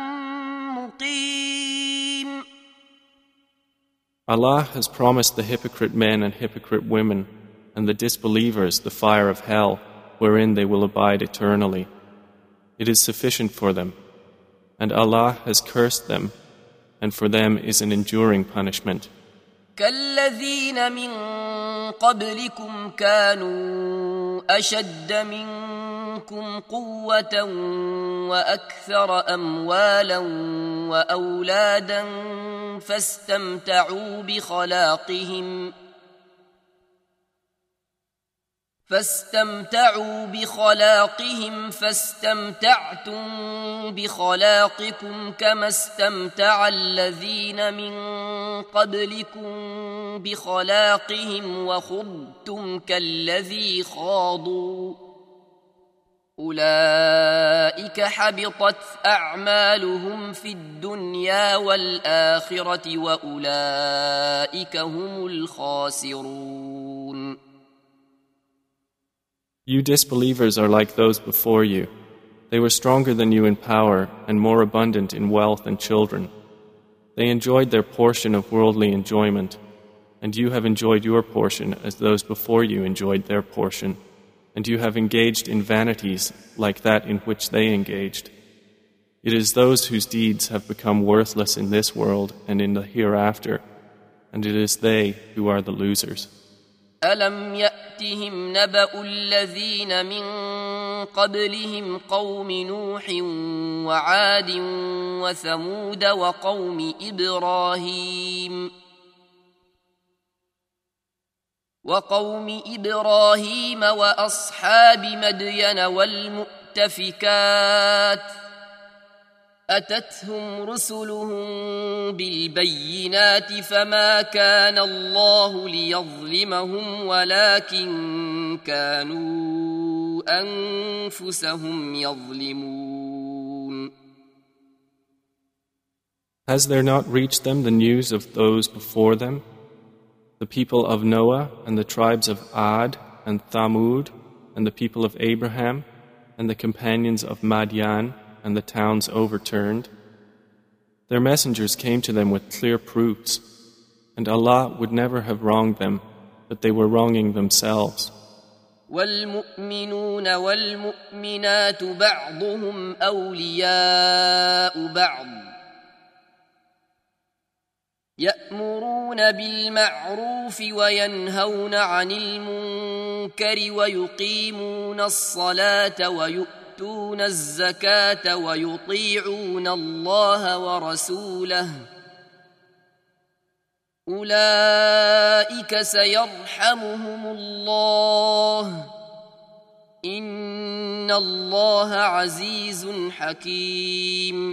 مقيم. Allah has promised the hypocrite men and hypocrite women and the disbelievers the fire of hell wherein they will abide eternally. It is sufficient for them. And Allah has cursed them, and for them is an enduring punishment. كالذين من قبلكم كانوا أشد منكم قوة وأكثر أموالا وأولادا فاستمتعوا بخلاقهم فاستمتعتم بخلاقكم كما استمتع الذين من قبلكم بخلاقهم وخضتم كالذي خاضوا أولئك حبطت أعمالهم في الدنيا والآخرة وأولئك هم الخاسرون. You disbelievers are like those before you. They were stronger than you in power and more abundant in wealth and children. They enjoyed their portion of worldly enjoyment, and you have enjoyed your portion as those before you enjoyed their portion, and you have engaged in vanities like that in which they engaged. It is those whose deeds have become worthless in this world and in the hereafter, and it is they who are the losers. ألم يأتهم نبأ الذين من قبلهم قوم نوح وعاد وثمود وقوم إبراهيم وأصحاب مدين والمؤتفكات أتتهم رسلهم بالبينات فما كان الله ليظلمهم ولكن كانوا أنفسهم يظلمون. Has there not reached them the news of those before them, the people of Noah and the tribes of Ad and Thamud and the people of Abraham and the companions of Madian and the towns overturned? Their messengers came to them with clear proofs, and Allah would never have wronged them, but they were wronging themselves. والمؤمنون والمؤمنات بعضهم أولياء بعض يأمرون بالمعروف وينهون عن المنكر ويقيمون الصلاة ويؤتون الزكاة ويطيعون الله ورسوله أولئك سيرحمهم الله إن الله عزيز حكيم.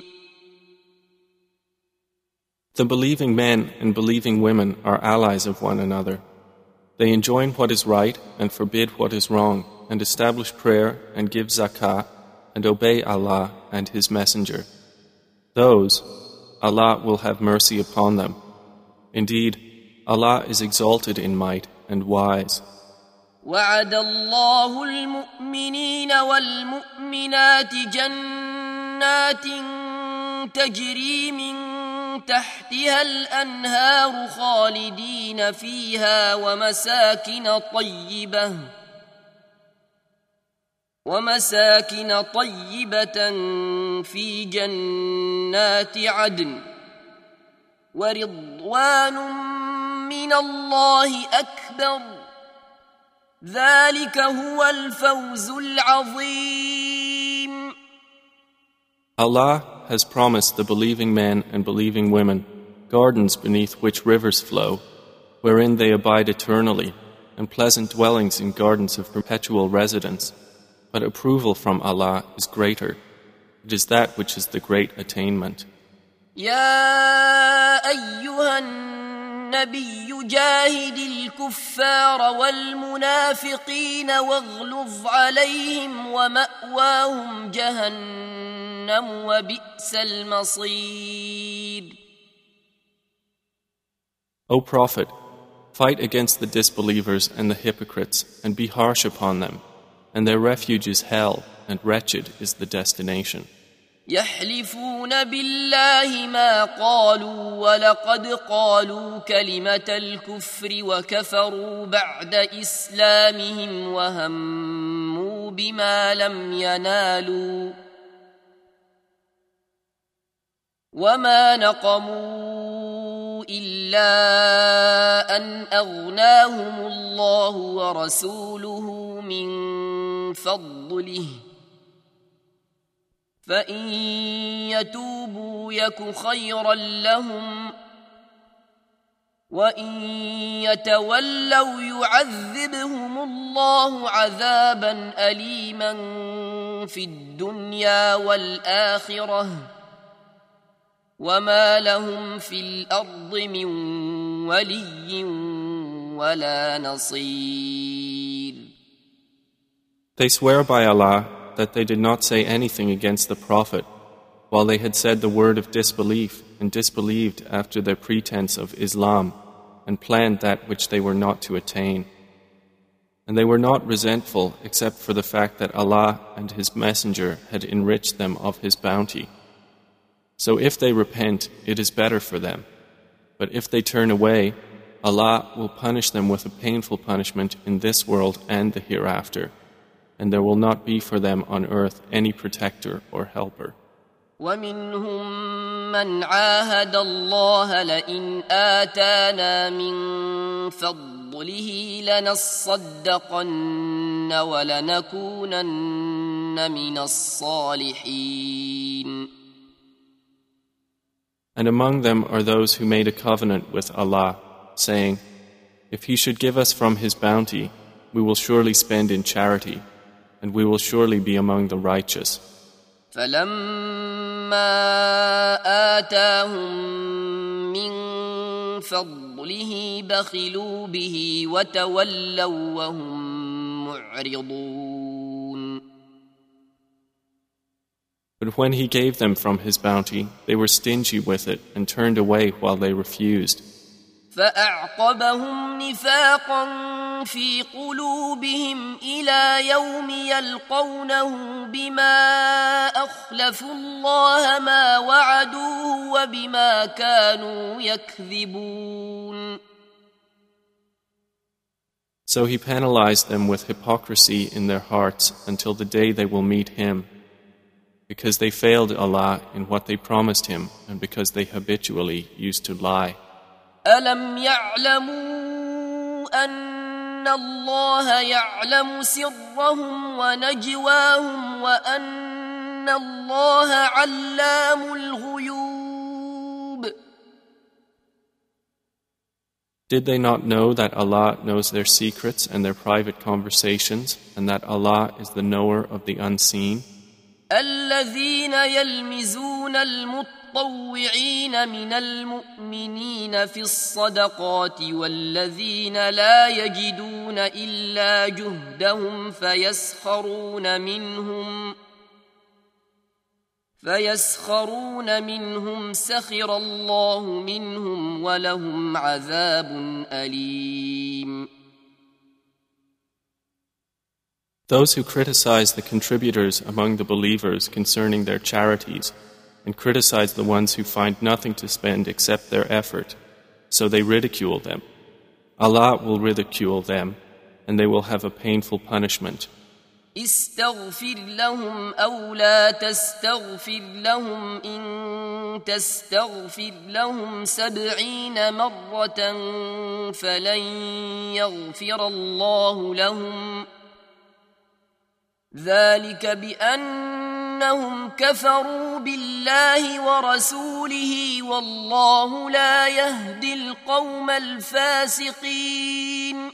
The believing men and believing women are allies of one another. They enjoin what is right and forbid what is wrong, and establish prayer and give zakah and obey Allah and His Messenger. Those, Allah will have mercy upon them. Indeed, Allah is exalted in might and wise. وعد الله المؤمنين والمؤمنات جنات تجري من تحتها الأنهار خالدين فيها ومساكن طيبة في جنات عدن ورضوان من الله أكبر ذلك هو الفوز العظيم. Allah has promised the believing men and believing women gardens beneath which rivers flow, wherein they abide eternally, and pleasant dwellings in gardens of perpetual residence. But approval from Allah is greater. It is that which is the great attainment. يا أيها النبي جاهد الكفار والمنافقين واغلظ عليهم ومأواهم جهنم وبئس المصير. O Prophet, fight against the disbelievers and the hypocrites and be harsh upon them, and their refuge is hell, and wretched is the destination. يحلفون بالله ما قالوا ولقد قالوا كلمة الكفر وكفروا بعد إسلامهم وهموا بما لم ينالوا وما نقموا إلا أن أغناهم الله ورسوله من فضله فإن يتوبوا يك خيرا لهم وإن يتولوا يعذبهم الله عذابا أليما في الدنيا والآخرة وما لهم في الأرض من ولي ولا نصير. They swear by Allah that they did not say anything against the Prophet, while they had said the word of disbelief and disbelieved after their pretense of Islam and planned that which they were not to attain. And they were not resentful except for the fact that Allah and His Messenger had enriched them of His bounty. So if they repent, it is better for them. But if they turn away, Allah will punish them with a painful punishment in this world and the hereafter. And there will not be for them on earth any protector or helper. ومنهم من عاهد الله لئن آتانا من فضله لنصدقن ولنكونن من الصالحين. And among them are those who made a covenant with Allah, saying, if He should give us from His bounty, we will surely spend in charity, and we will surely be among the righteous. فَلَمَّا آتَاهُم مِّن فَضْلِهِ بَخِلُوا بِهِ وَتَوَلَّوْا وَهُم مُّعْرِضُونَ. But when He gave them from His bounty, they were stingy with it and turned away while they refused. فأعقبهم نفاقا في قلوبهم إلى يوم يلقونه بما أخلفوا الله ما وعدوه وبما كانوا يكذبون. So He penalized them with hypocrisy in their hearts until the day they will meet Him, because they failed Allah in what they promised Him and because they habitually used to lie. ألم يعلموا أن الله يعلم سرهم ونجواهم وأن الله علام الغيوب. Did they not know that Allah knows their secrets and their private conversations, and that Allah is the knower of the unseen? الذين يلمزون المطوعين من المؤمنين في الصدقات والذين لا يجدون إلا جهدهم فيسخرون منهم سخر الله منهم ولهم عذاب أليم. Those who criticize the contributors among the believers concerning their charities and criticize the ones who find nothing to spend except their effort, so they ridicule them. Allah will ridicule them, and they will have a painful punishment. استغفر لهم أو لا تستغفر لهم إن تستغفر لهم 70 مرة فلن يغفر الله لهم ذلك بأنهم كفروا بالله ورسوله والله لا يهدي القوم الفاسقين.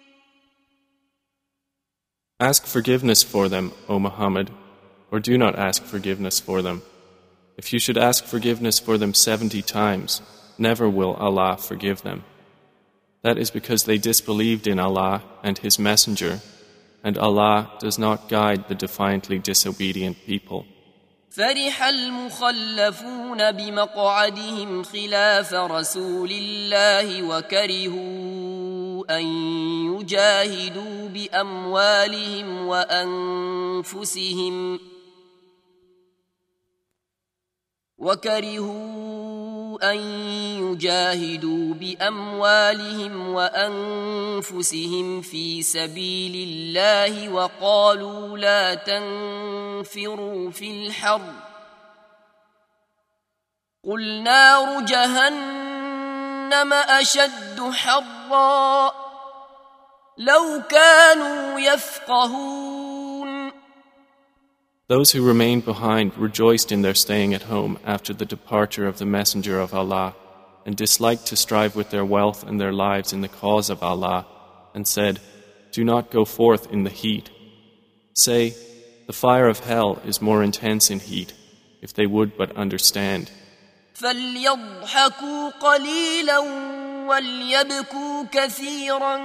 Ask forgiveness for them, O Muhammad, or do not ask forgiveness for them. If you should ask forgiveness for them 70 times, never will Allah forgive them. That is because they disbelieved in Allah and His Messenger, and Allah does not guide the defiantly disobedient people. فرح المخلفون بمقعدهم خلاف رسول الله وكرهوا أن يجاهدوا بأموالهم وأنفسهم في سبيل الله وقالوا لا تنفروا في الحر قل نار جهنم أشد حرا لو كانوا يفقهون. Those who remained behind rejoiced in their staying at home after the departure of the Messenger of Allah, and disliked to strive with their wealth and their lives in the cause of Allah, and said, "Do not go forth in the heat." Say, the fire of hell is more intense in heat, if they would but understand. فَلْيَضْحَكُوا قَلِيلًا وَلْيَبْكُوا كَثِيرًا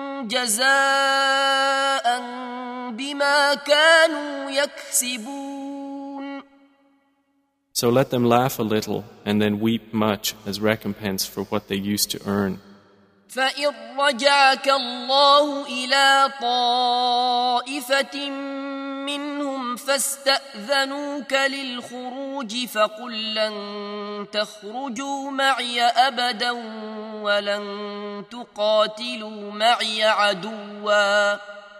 جَزَاءً بِمَا كَانُوا يَكْسِبُونَ. So let them laugh a little and then weep much as recompense for what they used to earn. فَإِنْ رَجَعَكَ اللَّهُ إِلَى طَائِفَةٍ منهم فاستأذنوك للخروج فقل لن تخرجوا معي أبدا ولن تقاتلوا معي عدوا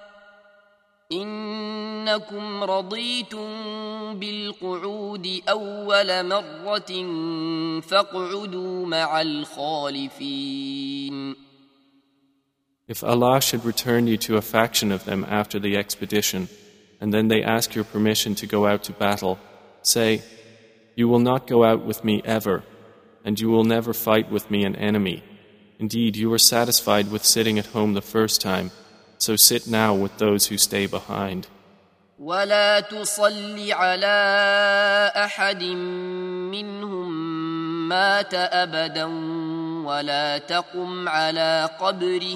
إنكم رضيتم بالقعود أول مرة فاقعدوا مع الخالفين. If Allah should return you to a faction of them after the expedition, and then they ask your permission to go out to battle, say, "You will not go out with me ever, and you will never fight with me an enemy. Indeed, you were satisfied with sitting at home the first time, so sit now with those who stay behind." ولا تصل على أحد منهم مات أبدا ولا تقم على قبره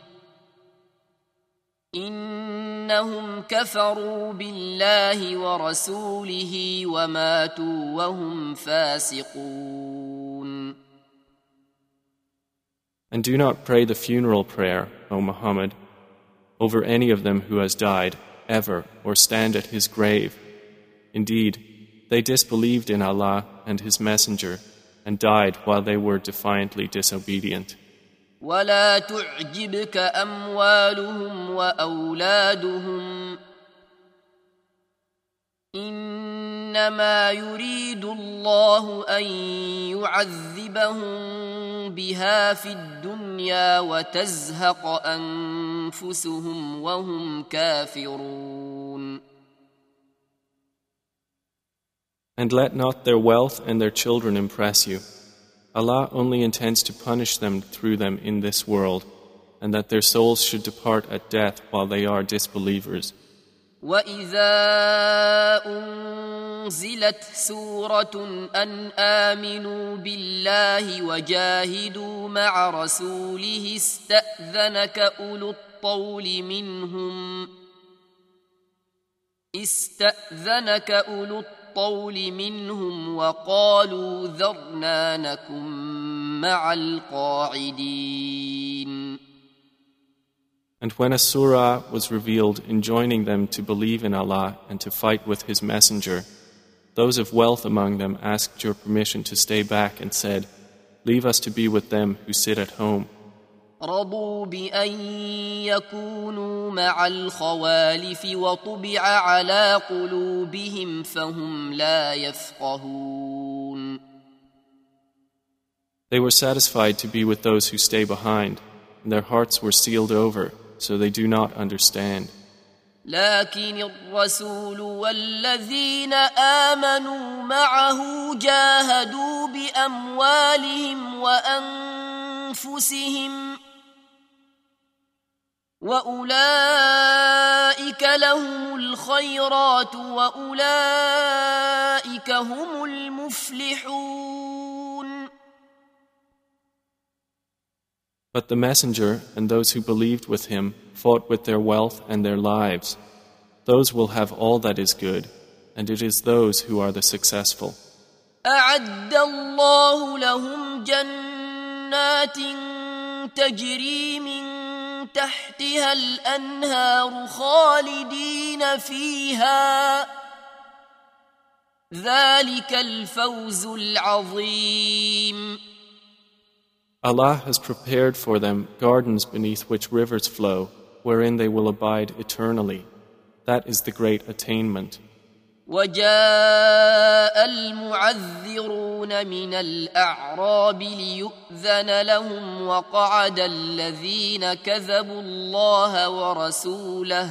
إنهم كفروا بالله ورسوله وماتوا وهم فاسقون. And do not pray the funeral prayer, O Muhammad, over any of them who has died, ever, or stand at his grave. Indeed, they disbelieved in Allah and His Messenger and died while they were defiantly disobedient. ولا تعجبك أموالهم وأولادهم إنما يريد الله أن يعذبهم بها في الدنيا وتزهق أنفسهم وهم كافرون. And let not their wealth and their children impress you. Allah only intends to punish them through them in this world, and that their souls should depart at death while they are disbelievers. وَإِذَا أُنزِلَتْ سُورَةٌ أَنْ آمِنُوا بِاللَّهِ وَجَاهِدُوا مَعَ رَسُولِهِ اسْتَأْذَنَكَ أُولُو الطَّوْلِ مِنْهُمْ وَقَالُوا ذَرْنَا نَكُن مَّعَ الْقَاعِدِينَ. And when a surah was revealed enjoining them to believe in Allah and to fight with His Messenger, those of wealth among them asked your permission to stay back and said, "Leave us to be with them who sit at home." رضوا بأن يكونوا مع الخوالف وطبع على قلوبهم فهم لا يفقهون. They were satisfied to be with those who stay behind, and their hearts were sealed over, so they do not understand. لكن الرسول والذين آمنوا معه جاهدوا بأموالهم وأنفسهم وأولئك لهم الخيرات وأولئك هم المفلحون. But the Messenger and those who believed with him fought with their wealth and their lives. Those will have all that is good, and it is those who are the successful. أعد الله لهم جنات تجري من تحتها الأنهار خالدين فيها ذلك الفوز العظيم. Allah has prepared for them gardens beneath which rivers flow, wherein they will abide eternally. That is the great attainment. وجاء المعذرون من الأعراب ليؤذن لهم وقعد الذين كذبوا الله ورسوله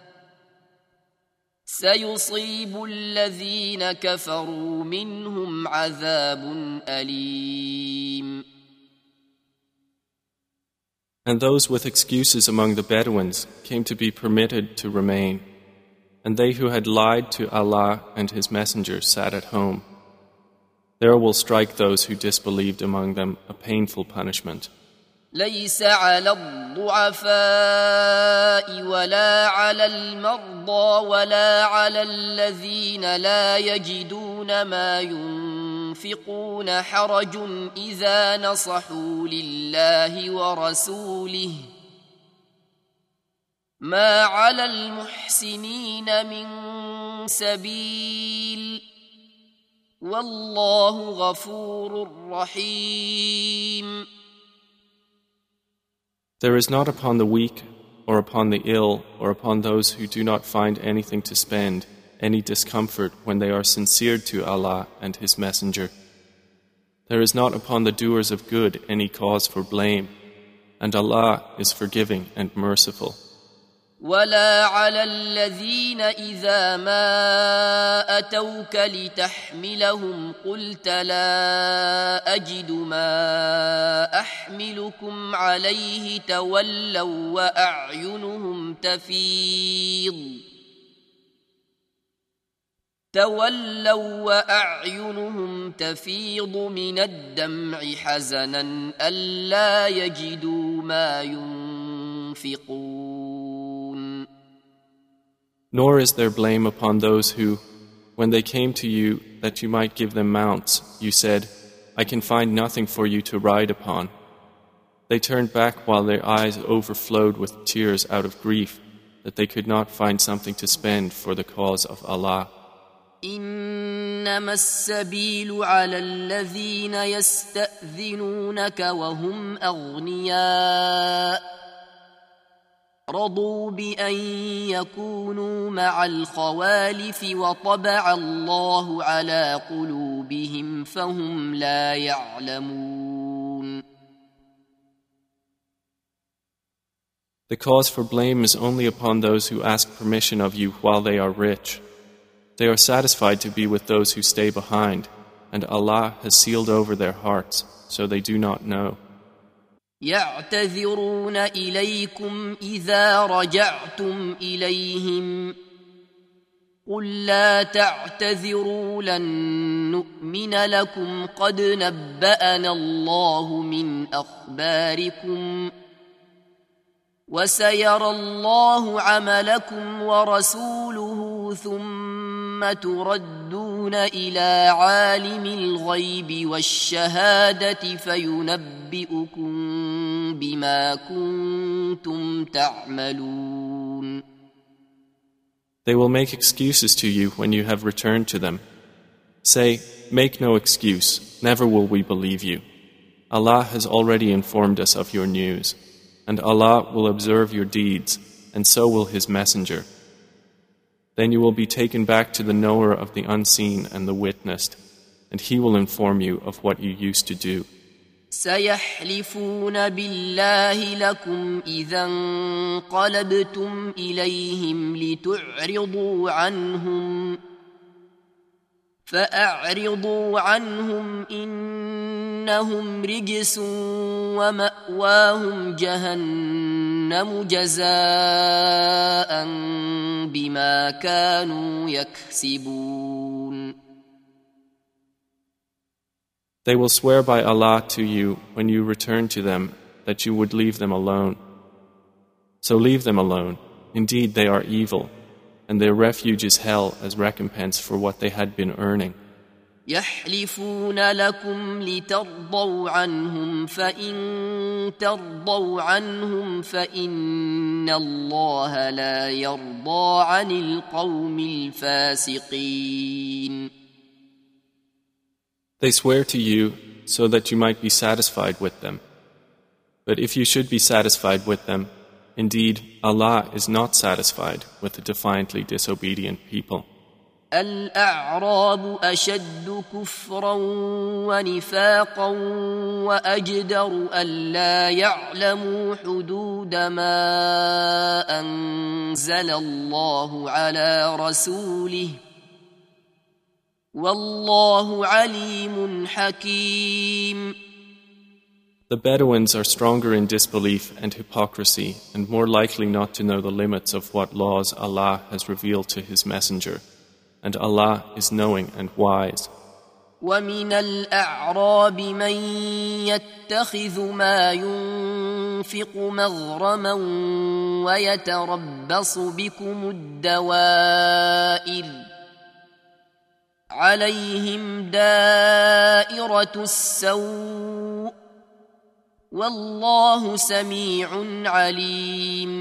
سيصيب الذين كفروا منهم عذاب أليم. And those with excuses among the Bedouins came to be permitted to remain. And they who had lied to Allah and His Messenger sat at home. There will strike those who disbelieved among them a painful punishment. ليس على الضعفاء ولا على المرضى ولا على الذين لا يجدون ما ينفقون حرج إذا نصحوا لله ورسوله ما على المحسنين من سبيل والله غفور رحيم. There is not upon the weak or upon the ill or upon those who do not find anything to spend any discomfort when they are sincere to Allah and His Messenger. There is not upon the doers of good any cause for blame, and Allah is forgiving and merciful. ولا على الذين إذا ما أتوك لتحملهم قلت لا أجد ما أحملكم عليه تولوا وأعينهم تفيض من الدمع حزنا ألا يجدوا ما ينفقون. Nor is there blame upon those who, when they came to you that you might give them mounts, you said, "I can find nothing for you to ride upon." They turned back while their eyes overflowed with tears out of grief that they could not find something to spend for the cause of Allah. إنما السبيل على الذين يستأذنونك وهم أغنياء رضوا بأن يكونوا مع الخوالف وطبع الله على قلوبهم فهم لا يعلمون. The cause for blame is only upon those who ask permission of you while they are rich. They are satisfied to be with those who stay behind, and Allah has sealed over their hearts, so they do not know. يعتذرون إليكم إذا رجعتم إليهم قل لا تعتذروا لن نؤمن لكم قد نبأنا الله من أخباركم وسيرى الله عملكم ورسوله ثم تردون إلى عالم الغيب والشهادة فينبئكم بما كنتم تعملون. They will make excuses to you when you have returned to them. Say, make no excuse, never will we believe you. Allah has already informed us of your news. And Allah will observe your deeds, and so will His Messenger. Then you will be taken back to the knower of the unseen and the witnessed, and He will inform you of what you used to do. سيحلفون بالله لكم إذا انقلبتم إليهم لتعرضوا عنهم فأعرضوا عنهم إنهم رجس ومأواهم جهنم جزاء بما كانوا يكسبون. They will swear by Allah to you when you return to them that you would leave them alone. So leave them alone. Indeed, they are evil, and their refuge is hell as recompense for what they had been earning. يحلفون لكم لترضوا عنهم فإن ترضوا عنهم فإن الله لا يرضى عن القوم الفاسقين. They swear to you so that you might be satisfied with them. But if you should be satisfied with them, indeed, Allah is not satisfied with the defiantly disobedient people. الأعراب أشد كفرا ونفاقا وأجدر ألا يعلموا حدود ما أنزل الله على رسوله والله عليم حكيم. The Bedouins are stronger in disbelief and hypocrisy and more likely not to know the limits of what laws Allah has revealed to His Messenger. And Allah is knowing and wise. وَمِنَ الْأَعْرَابِ مَنْ يَتَّخِذُ مَا يُنْفِقُ مَغْرَمًا وَيَتَرَبَّصُ بِكُمُ الدَّوَائِرَ عَلَيْهِمْ دَائِرَةُ السَّوْءِ وَاللَّهُ سَمِيعٌ عَلِيمٌ.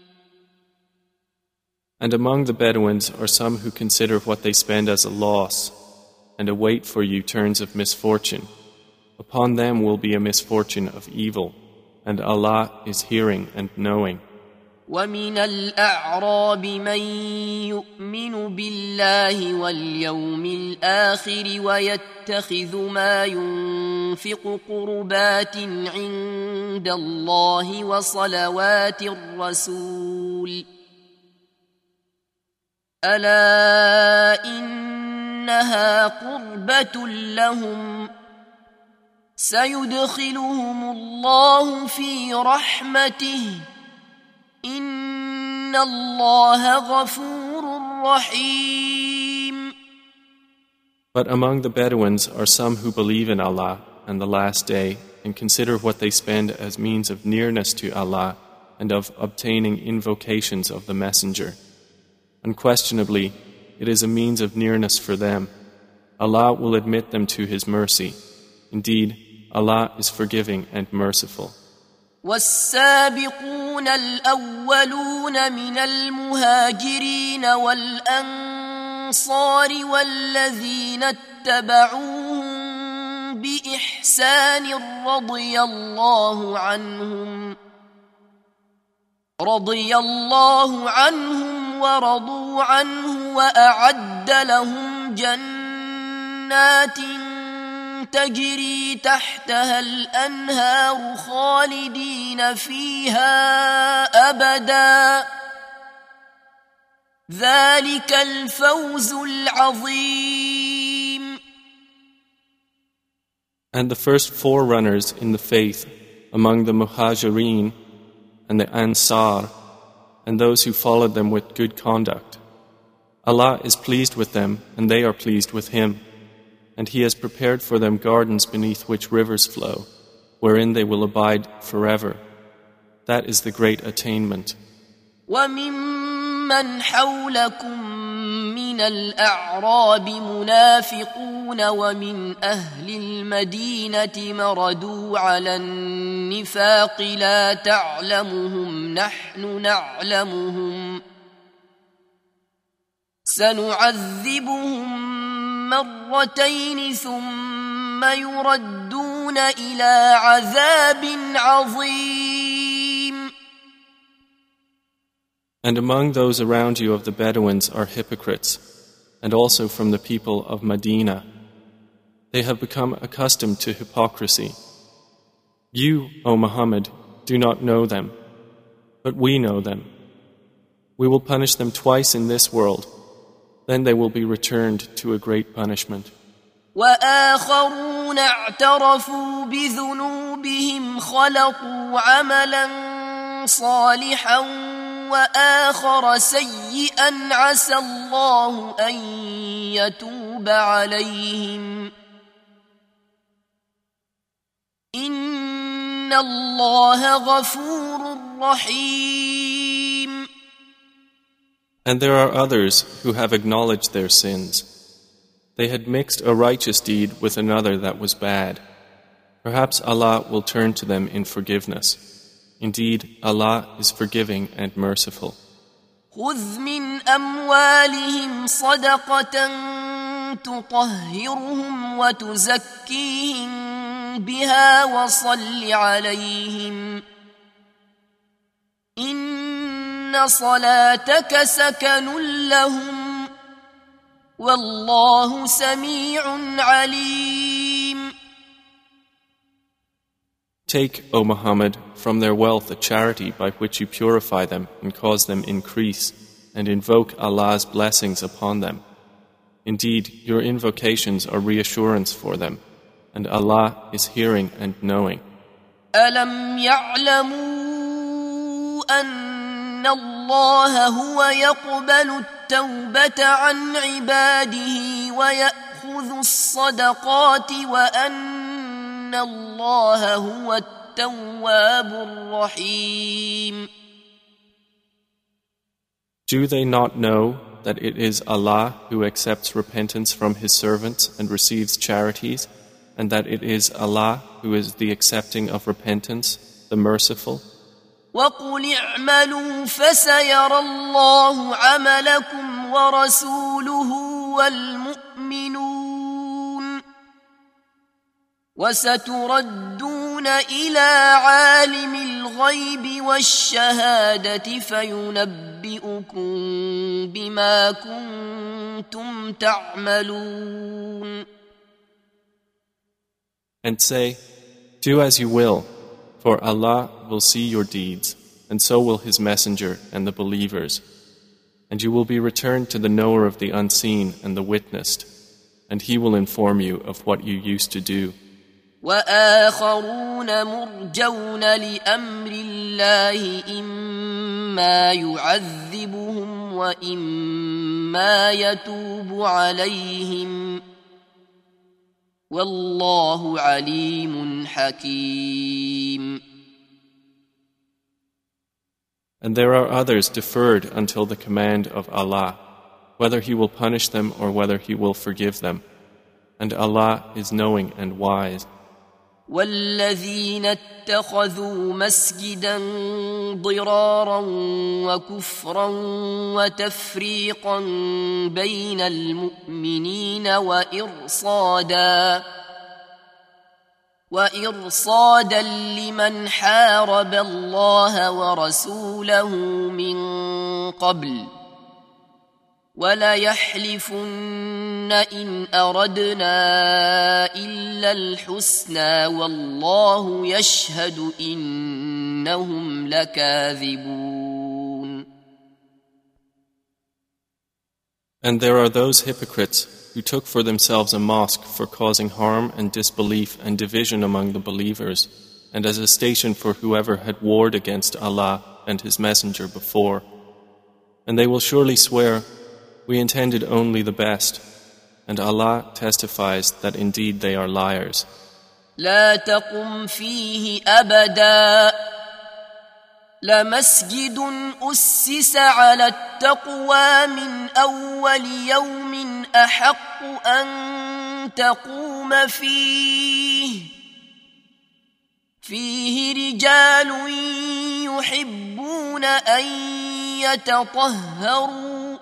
And among the Bedouins are some who consider what they spend as a loss, and await for you turns of misfortune. Upon them will be a misfortune of evil, and Allah is hearing and knowing. وَمِنَ الْأَعْرَابِ مَنْ يُؤْمِنُ بِاللَّهِ وَالْيَوْمِ الْآخِرِ وَيَتَّخِذُ مَا يُنْفِقُ قُرُبَاتٍ عِنْدَ اللَّهِ وَصَلَوَاتِ الرَّسُولِ ألا إنها قربة لهم سيدخلهم الله في رحمته إن الله غفور رحيم. But among the Bedouins are some who believe in Allah and the Last Day and consider what they spend as means of nearness to Allah and of obtaining invocations of the Messenger. Unquestionably, it is a means of nearness for them. Allah will admit them to His mercy. Indeed, Allah is forgiving and merciful. والسابقون الأولون من المهاجرين والأنصار والذين اتبعوهم بإحسان رضي الله عنهم رضي الله عنهم ورضوا عنه وأعد لهم جنات تجري تحتها الأنهار خالدين فيها أبدا ذلك الفوز العظيم. And the first forerunners in the faith among the Muhajirin and the Ansar and those who followed them with good conduct, Allah is pleased with them and they are pleased with Him, and He has prepared for them gardens beneath which rivers flow, wherein they will abide forever. That is the great attainment. وَمِمَّنْ حَوْلَكُمْ مِنَ الْأَعْرَابِ مُنَافِقُونَ وَمِنْ أَهْلِ الْمَدِينَةِ مَرَدُوا عَلَى النِّفَاقِ لَا تَعْلَمُهُمْ نَحْنُ نَعْلَمُهُمْ سَنُعَذِّبُهُمْ مرتين ثم يردون إلى عذاب عظيم. And among those around you of the Bedouins are hypocrites, and also from the people of Medina. They have become accustomed to hypocrisy. You, O Muhammad, do not know them, but we know them. We will punish them twice in this world. Then they will be returned to a great punishment. وآخرون اعترفوا بذنوبهم خلطوا عملا صالحا وآخر سيئا عسى الله أن يتوب عليهم إن الله غفور رحيم. And there are others who have acknowledged their sins. They had mixed a righteous deed with another that was bad. Perhaps Allah will turn to them in forgiveness. Indeed, Allah is forgiving and merciful. خذ من أموالهم صدقة تطهرهم وتزكيهم بها وصل عليهم إن صلاتك سكن لهم والله سميع عليم. Take, O Muhammad, from their wealth a charity by which you purify them and cause them increase, and invoke Allah's blessings upon them. Indeed, your invocations are reassurance for them, and Allah is hearing and knowing. أَلَمْ يَعْلَمُوا أَنَّ اللَّهَ هُوَ يَقْبَلُ التَّوْبَةَ عَنْ عِبَادِهِ وَيَأْخُذُ الصَّدَقَاتِ وَأَنَّ اللَّهَ هُوَ التَّوَّابُ الرَّحِيمُ. Do they not know that it is Allah who accepts repentance from His servants and receives charities, and that it is Allah who is the accepting of repentance, the merciful? وَقُلِ اعْمَلُوا فَسَيَرَى اللَّهُ عَمَلَكُمْ وَرَسُولُهُ وَالْمُؤْمِنُونَ وَسَتُرَدُّونَ إِلَى عَالِمِ الْغَيْبِ وَالشَّهَادَةِ فَيُنَبِّئُكُم بِمَا كُنتُمْ تَعْمَلُونَ. And say, do as you will, for Allah will see your deeds, and so will His Messenger and the believers. And you will be returned to the knower of the unseen and the witnessed, and He will inform you of what you used to do. وآخرون مرجون لأمر الله إما يعذبهم وإما يتوب عليهم والله عليم حكيم. And there are others deferred until the command of Allah, whether He will punish them or whether He will forgive them. And Allah is knowing and wise. والذين اتخذوا مسجدا ضرارا وكفرا وتفريقا بين المؤمنين وإرصادا وإرصادا لمن حارب الله ورسوله من قبل وليحلفن إن أردنا إلا الحسنى والله يشهد إنهم لكاذبون. And there are those hypocrites who took for themselves a mosque for causing harm and disbelief and division among the believers, and as a station for whoever had warred against Allah and His Messenger before. And they will surely swear, "We intended only the best," and Allah testifies that indeed they are liars. لا تقم فيه أبدا لمسجد أسس على التقوى من أول يوم أحق أن تقوم فيه رجال يحبون أن يتطهروا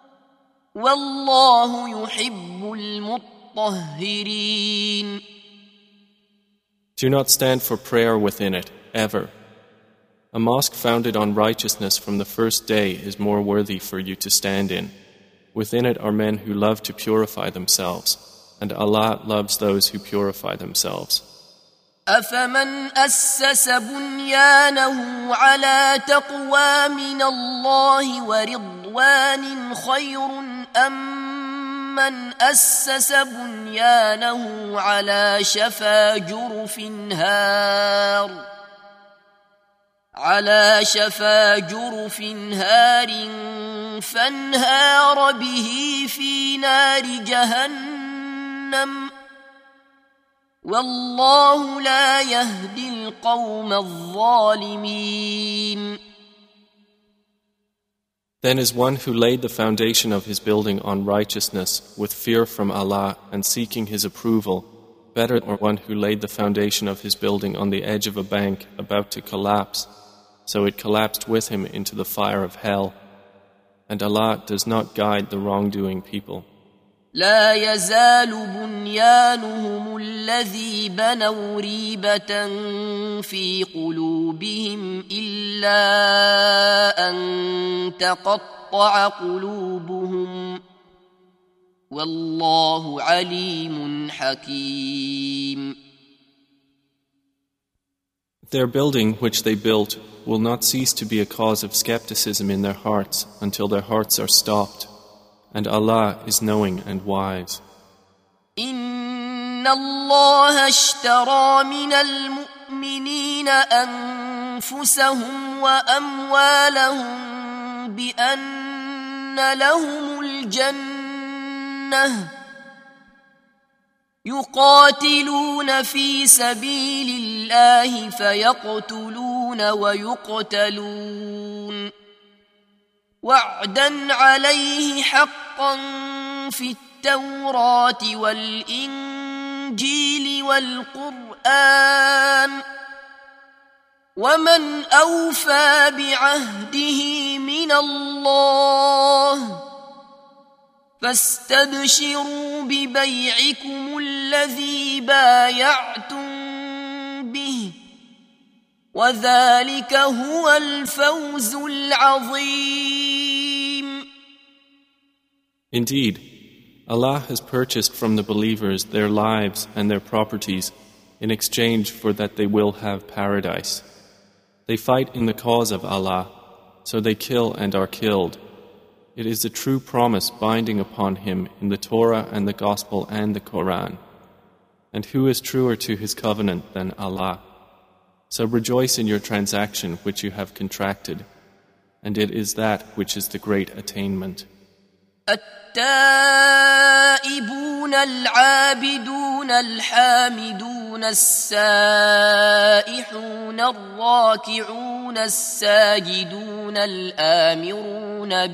والله يحب المطهرين. Do not stand for prayer within it, ever. A mosque founded on righteousness from the first day is more worthy for you to stand in. Within it are men who love to purify themselves, and Allah loves those who purify themselves. أفمن أسس بنيانه على تقوى من الله ورضوان خير أم من أسس بنيانه على شفا جرف هار فانهار به في نار جهنم والله لا يهدي القوم الظالمين. Then is one who laid the foundation of his building on righteousness with fear from Allah and seeking His approval better than one who laid the foundation of his building on the edge of a bank about to collapse, so it collapsed with him into the fire of hell. And Allah does not guide the wrongdoing people. لا يزال بنيانهم الذي بنوا ريبة في قلوبهم إلا أن تقطع قلوبهم والله عليم حكيم. Their building which they built will not cease to be a cause of skepticism in their hearts until their hearts are stopped. And Allah is knowing and wise. إن الله اشترى من المؤمنين أنفسهم وأموالهم بأن لهم الجنة يقاتلون في سبيل الله فيقتلون ويقتلون وعدا عليه حقا في التوراة والإنجيل والقرآن ومن أوفى بعهده من الله فاستبشروا ببيعكم الذي بايعتم به وذلك هو الفوز العظيم. Indeed, Allah has purchased from the believers their lives and their properties in exchange for that they will have paradise. They fight in the cause of Allah, so they kill and are killed. It is a true promise binding upon him in the Torah and the Gospel and the Quran. And who is truer to his covenant than Allah? So rejoice in your transaction which you have contracted, and it is that which is the great attainment. التائبون العابدون الحامدون السائحون الراكعون الساجدون الآمرون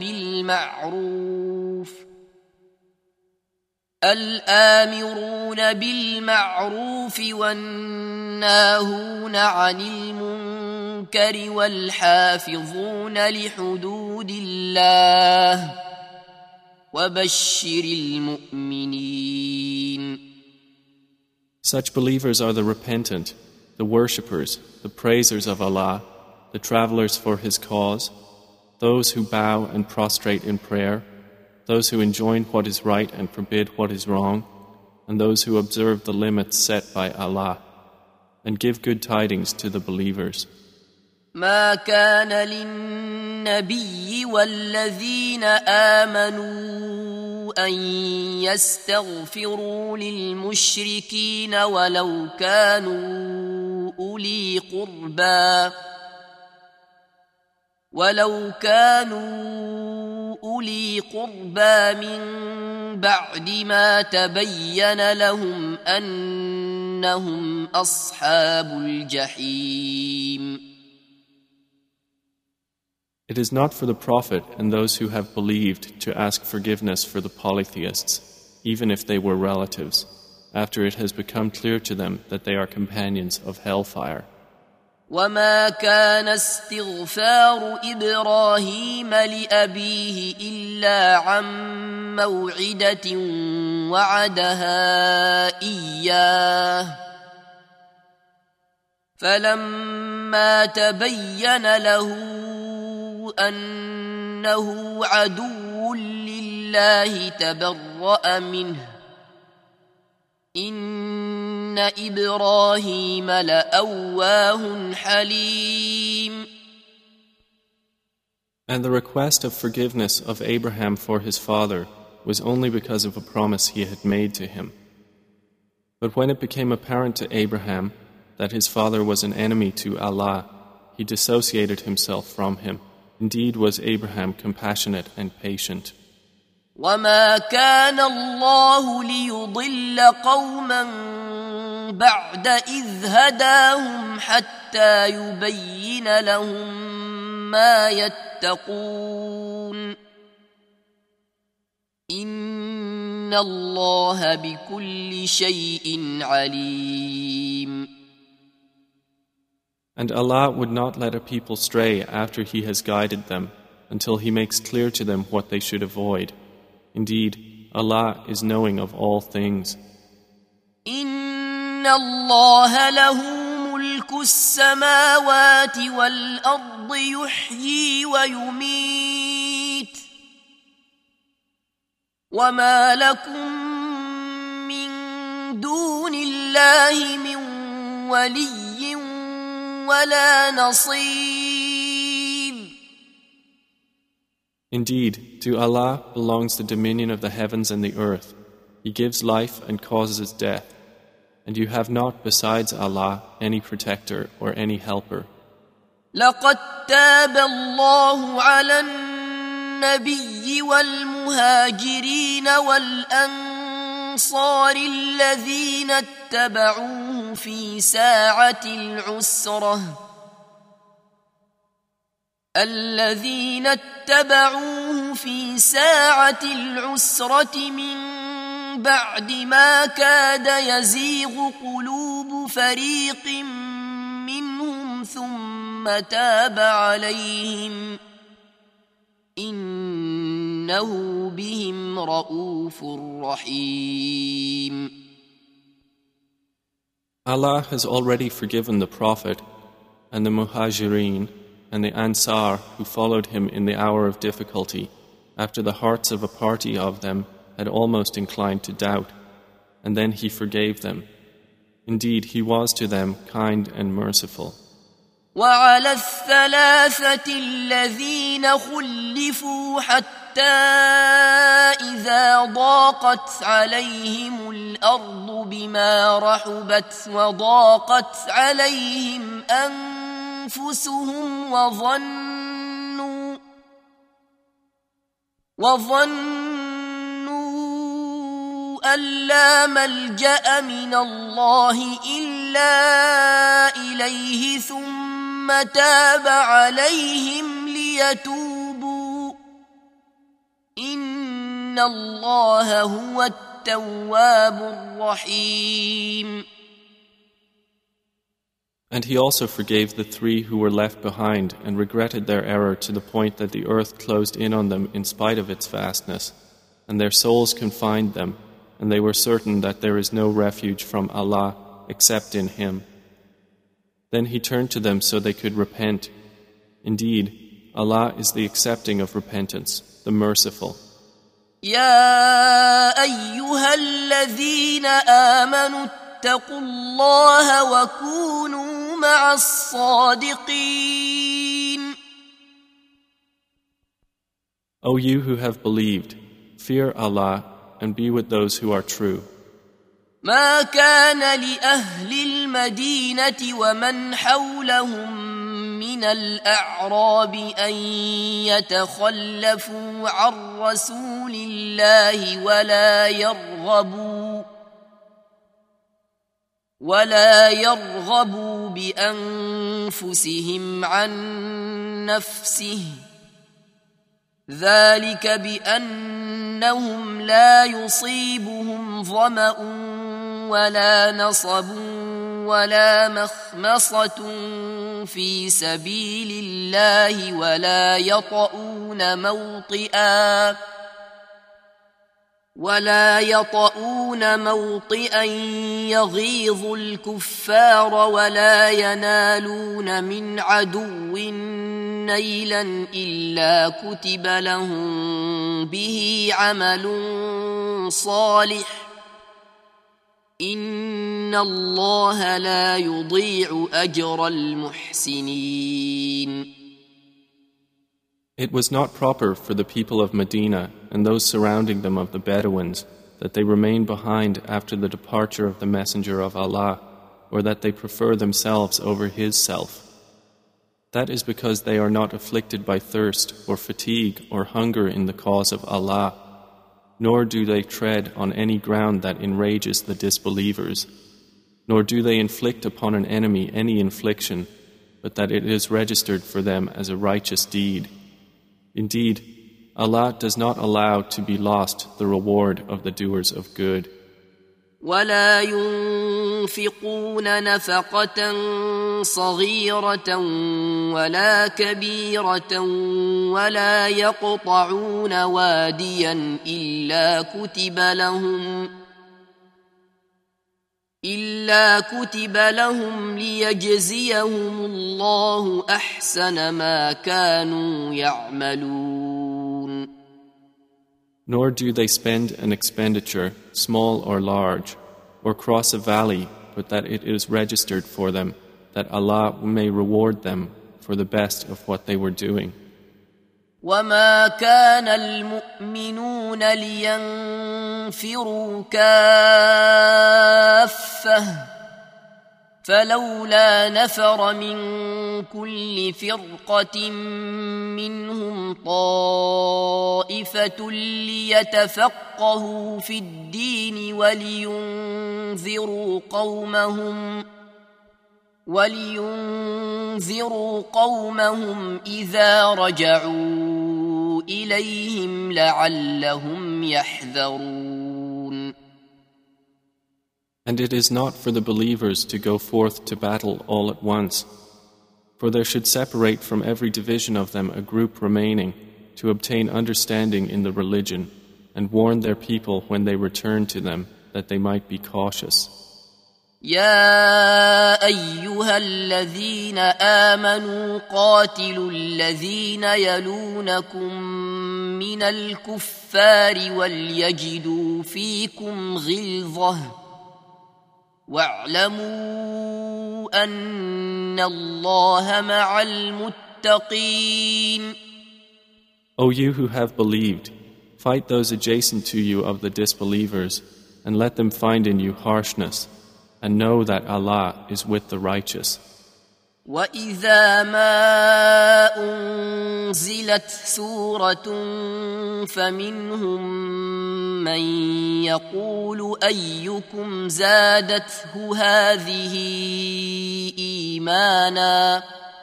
بالمعروف والناهون عن المنكر والحافظون لحدود الله وبشر المؤمنين. Such believers are the repentant, the worshippers, the praisers of Allah, the travelers for His cause, those who bow and prostrate in prayer, those who enjoin what is right and forbid what is wrong, and those who observe the limits set by Allah, and give good tidings to the believers. ما كان للنبي والذين آمنوا أن يستغفروا للمشركين ولو كانوا أولي قربى من بعد ما تبين لهم أنهم أصحاب الجحيم. It is not for the Prophet and those who have believed to ask forgiveness for the polytheists, even if they were relatives, after it has become clear to them that they are companions of hellfire. وما كان استغفار إبراهيم لأبيه إلا عن موعدة وعدها إياه فلما تبين له أنه عدو لله تبرأ منه إن إبراهيم لأواه حليم. And the request of forgiveness of Abraham for his father was only because of a promise he had made to him. But when it became apparent to Abraham that his father was an enemy to Allah, he dissociated himself from him. Indeed was Abraham compassionate and patient. وما كان الله ليضل قوما بعد إذ هداهم حتى يبين لهم ما يتقون إن الله بكل شيء عليم. And Allah would not let a people stray after He has guided them until He makes clear to them what they should avoid. Indeed, Allah is knowing of all things. إن الله له ملك السماوات والأرض يحيي ويميت وما لكم من دون الله من ولي ولا نصير. Indeed, to Allah belongs the dominion of the heavens and the earth. He gives life and causes death. And you have not besides Allah any protector or any helper. لقد تاب الله على النبي والمهاجرين والأنصار الذين اتبعوه في ساعة العسرة من بعد ما كاد يزيغ قلوب فريق منهم ثم تاب عليهم إنه بهم رؤوف رحيم. Allah has already forgiven the Prophet and the Muhajireen and the Ansar who followed him in the hour of difficulty, after the hearts of a party of them had almost inclined to doubt, and then He forgave them. Indeed, He was to them kind and merciful. وعلى الثلاثة الذين خلفوا حتى إذا ضاقت عليهم الأرض بما رحبت وضاقت عليهم أنفسهم وظنوا أن لا ملجأ من الله إلا إليه ثم تاب عليهم ليتوبوا إن الله هو التواب الرحيم. And He also forgave the three who were left behind and regretted their error to the point that the earth closed in on them in spite of its vastness, and their souls confined them, and they were certain that there is no refuge from Allah except in Him. Then He turned to them so they could repent. Indeed, Allah is the accepting of repentance, the merciful. يا أيها الذين آمنوا اتقوا الله وكونوا مع الصادقين. O you who have believed, fear Allah and be with those who are true. ما كان لأهل المدينة ومن حولهم من الأعراب أن يتخلفوا عن رسول الله ولا يرغبوا بأنفسهم عن نفسه، ذلك بأنهم لا يصيبهم ظمأ ولا نصب ولا مخمصة في سبيل الله ولا يطؤون موطئا يغيظ الكفار ولا ينالون من عدو نيلا إلا كتب لهم به عمل صالح إن الله لا يضيع أجر المحسنين. It was not proper for the people of Medina and those surrounding them of the Bedouins that they remain behind after the departure of the Messenger of Allah, or that they prefer themselves over his self. That is because they are not afflicted by thirst or fatigue or hunger in the cause of Allah, nor do they tread on any ground that enrages the disbelievers, nor do they inflict upon an enemy any infliction, but that it is registered for them as a righteous deed. Indeed, Allah does not allow to be lost the reward of the doers of good. ولا ينفقون نفقة صغيرة ولا كبيرة ولا يقطعون واديا إلا كتب لهم ليجزيهم الله أحسن ما كانوا يعملون. Nor do they spend an expenditure, small or large, or cross a valley, but that it is registered for them, that Allah may reward them for the best of what they were doing. وما كان المؤمنون لينفروا كافة فلولا نفر من كل فرقة منهم طائفة ليتفقهوا في الدين ولينذروا قومهم إذا رجعوا إليهم لعلهم يحذرون. And it is not for the believers to go forth to battle all at once, for there should separate from every division of them a group remaining to obtain understanding in the religion and warn their people when they return to them that they might be cautious. يا أيها الذين آمنوا قاتلوا الذين يلونكم من الكفار وليجدوا فيكم غلظة واعلموا أن الله مع المتقين. O you who have believed, fight those adjacent to you of the disbelievers and let them find in you harshness, and know that Allah is with the righteous. وَإِذَا مَا أُنزِلَتْ سُورَةٌ فَمِنْهُمْ مَنْ يَقُولُ أَيُّكُمْ زَادَتْهُ هَذِهِ إِيمَانًا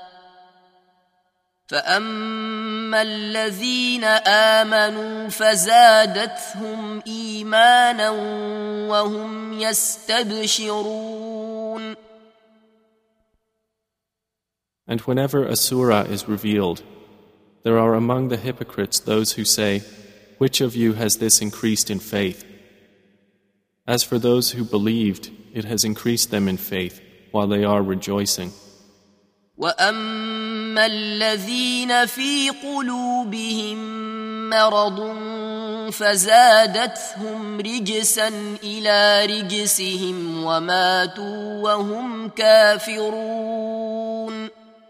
فَأَمَّا الَّذِينَ آمَنُوا فَزَادَتْهُمْ إِيمَانًا وَهُمْ يَسْتَبْشِرُونَ. And whenever a surah is revealed, there are among the hypocrites those who say, "Which of you has this increased in faith?" As for those who believed, it has increased them in faith while they are rejoicing. وأما الذين في قلوبهم مرض فزادتهم رجسا إلى رجسهم وماتوا وهم كافرون.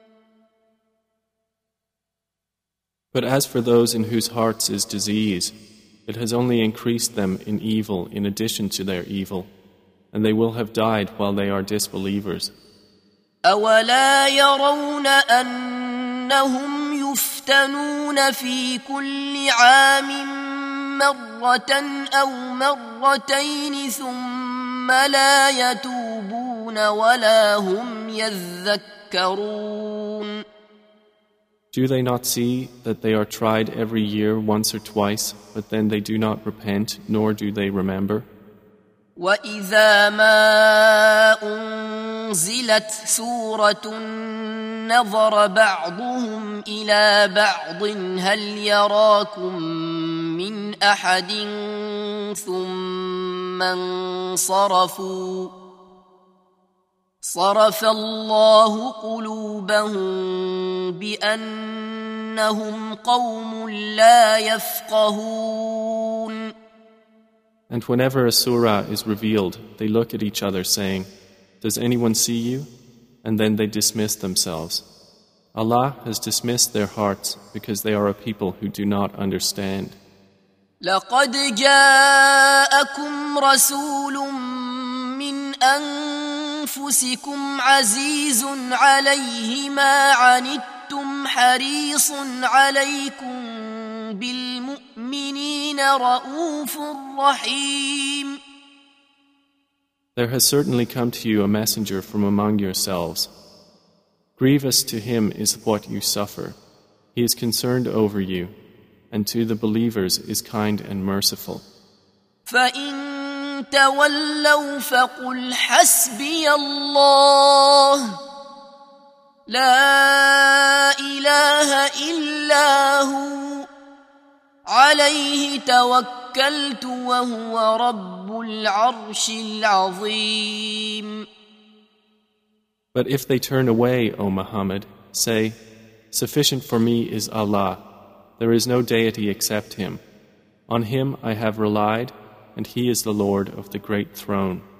But as for those in whose hearts is disease, it has only increased them in evil in addition to their evil, and they will have died while they are disbelievers. أولا يرون أنهم يفتنون في كل عام مرة أو مرتين ثم لا يتوبون ولا هم يذكرون. Do they not see that they are tried every year once or twice, but then they do not repent, nor do they remember? وَإِذَا مَا أُنزِلَتْ سُورَةٌ نَظَرَ بَعْضُهُمْ إِلَى بَعْضٍ هَلْ يَرَاكُمْ مِنْ أَحَدٍ ثُمَّ انصَرَفُوا صَرَفَ اللَّهُ قُلُوبَهُم بِأَنَّهُمْ قَوْمٌ لَّا يَفْقَهُونَ. And whenever a surah is revealed, they look at each other saying, "Does anyone see you?" And then they dismiss themselves. Allah has dismissed their hearts because they are a people who do not understand. لقد جاءكم رسول من أنفسكم عزيز عليه ما عنتم حريص عليكم بالمؤمنين رؤوف رحيم. There has certainly come to you a messenger from among yourselves. Grievous to him is what you suffer. He is concerned over you, and to the believers is kind and merciful. فَإِن تَوَلَّوْا فَقُلْ حَسْبِيَ اللَّهُ لَا إِلَهَ إِلَّا هُوَ عَلَيْهِ تَوَكَّلْتُ وَهُوَ رَبُّ الْعَرْشِ الْعَظِيمِ. But if they turn away, O Muhammad, say, "Sufficient for me is Allah. There is no deity except Him. On Him I have relied, and He is the Lord of the great throne."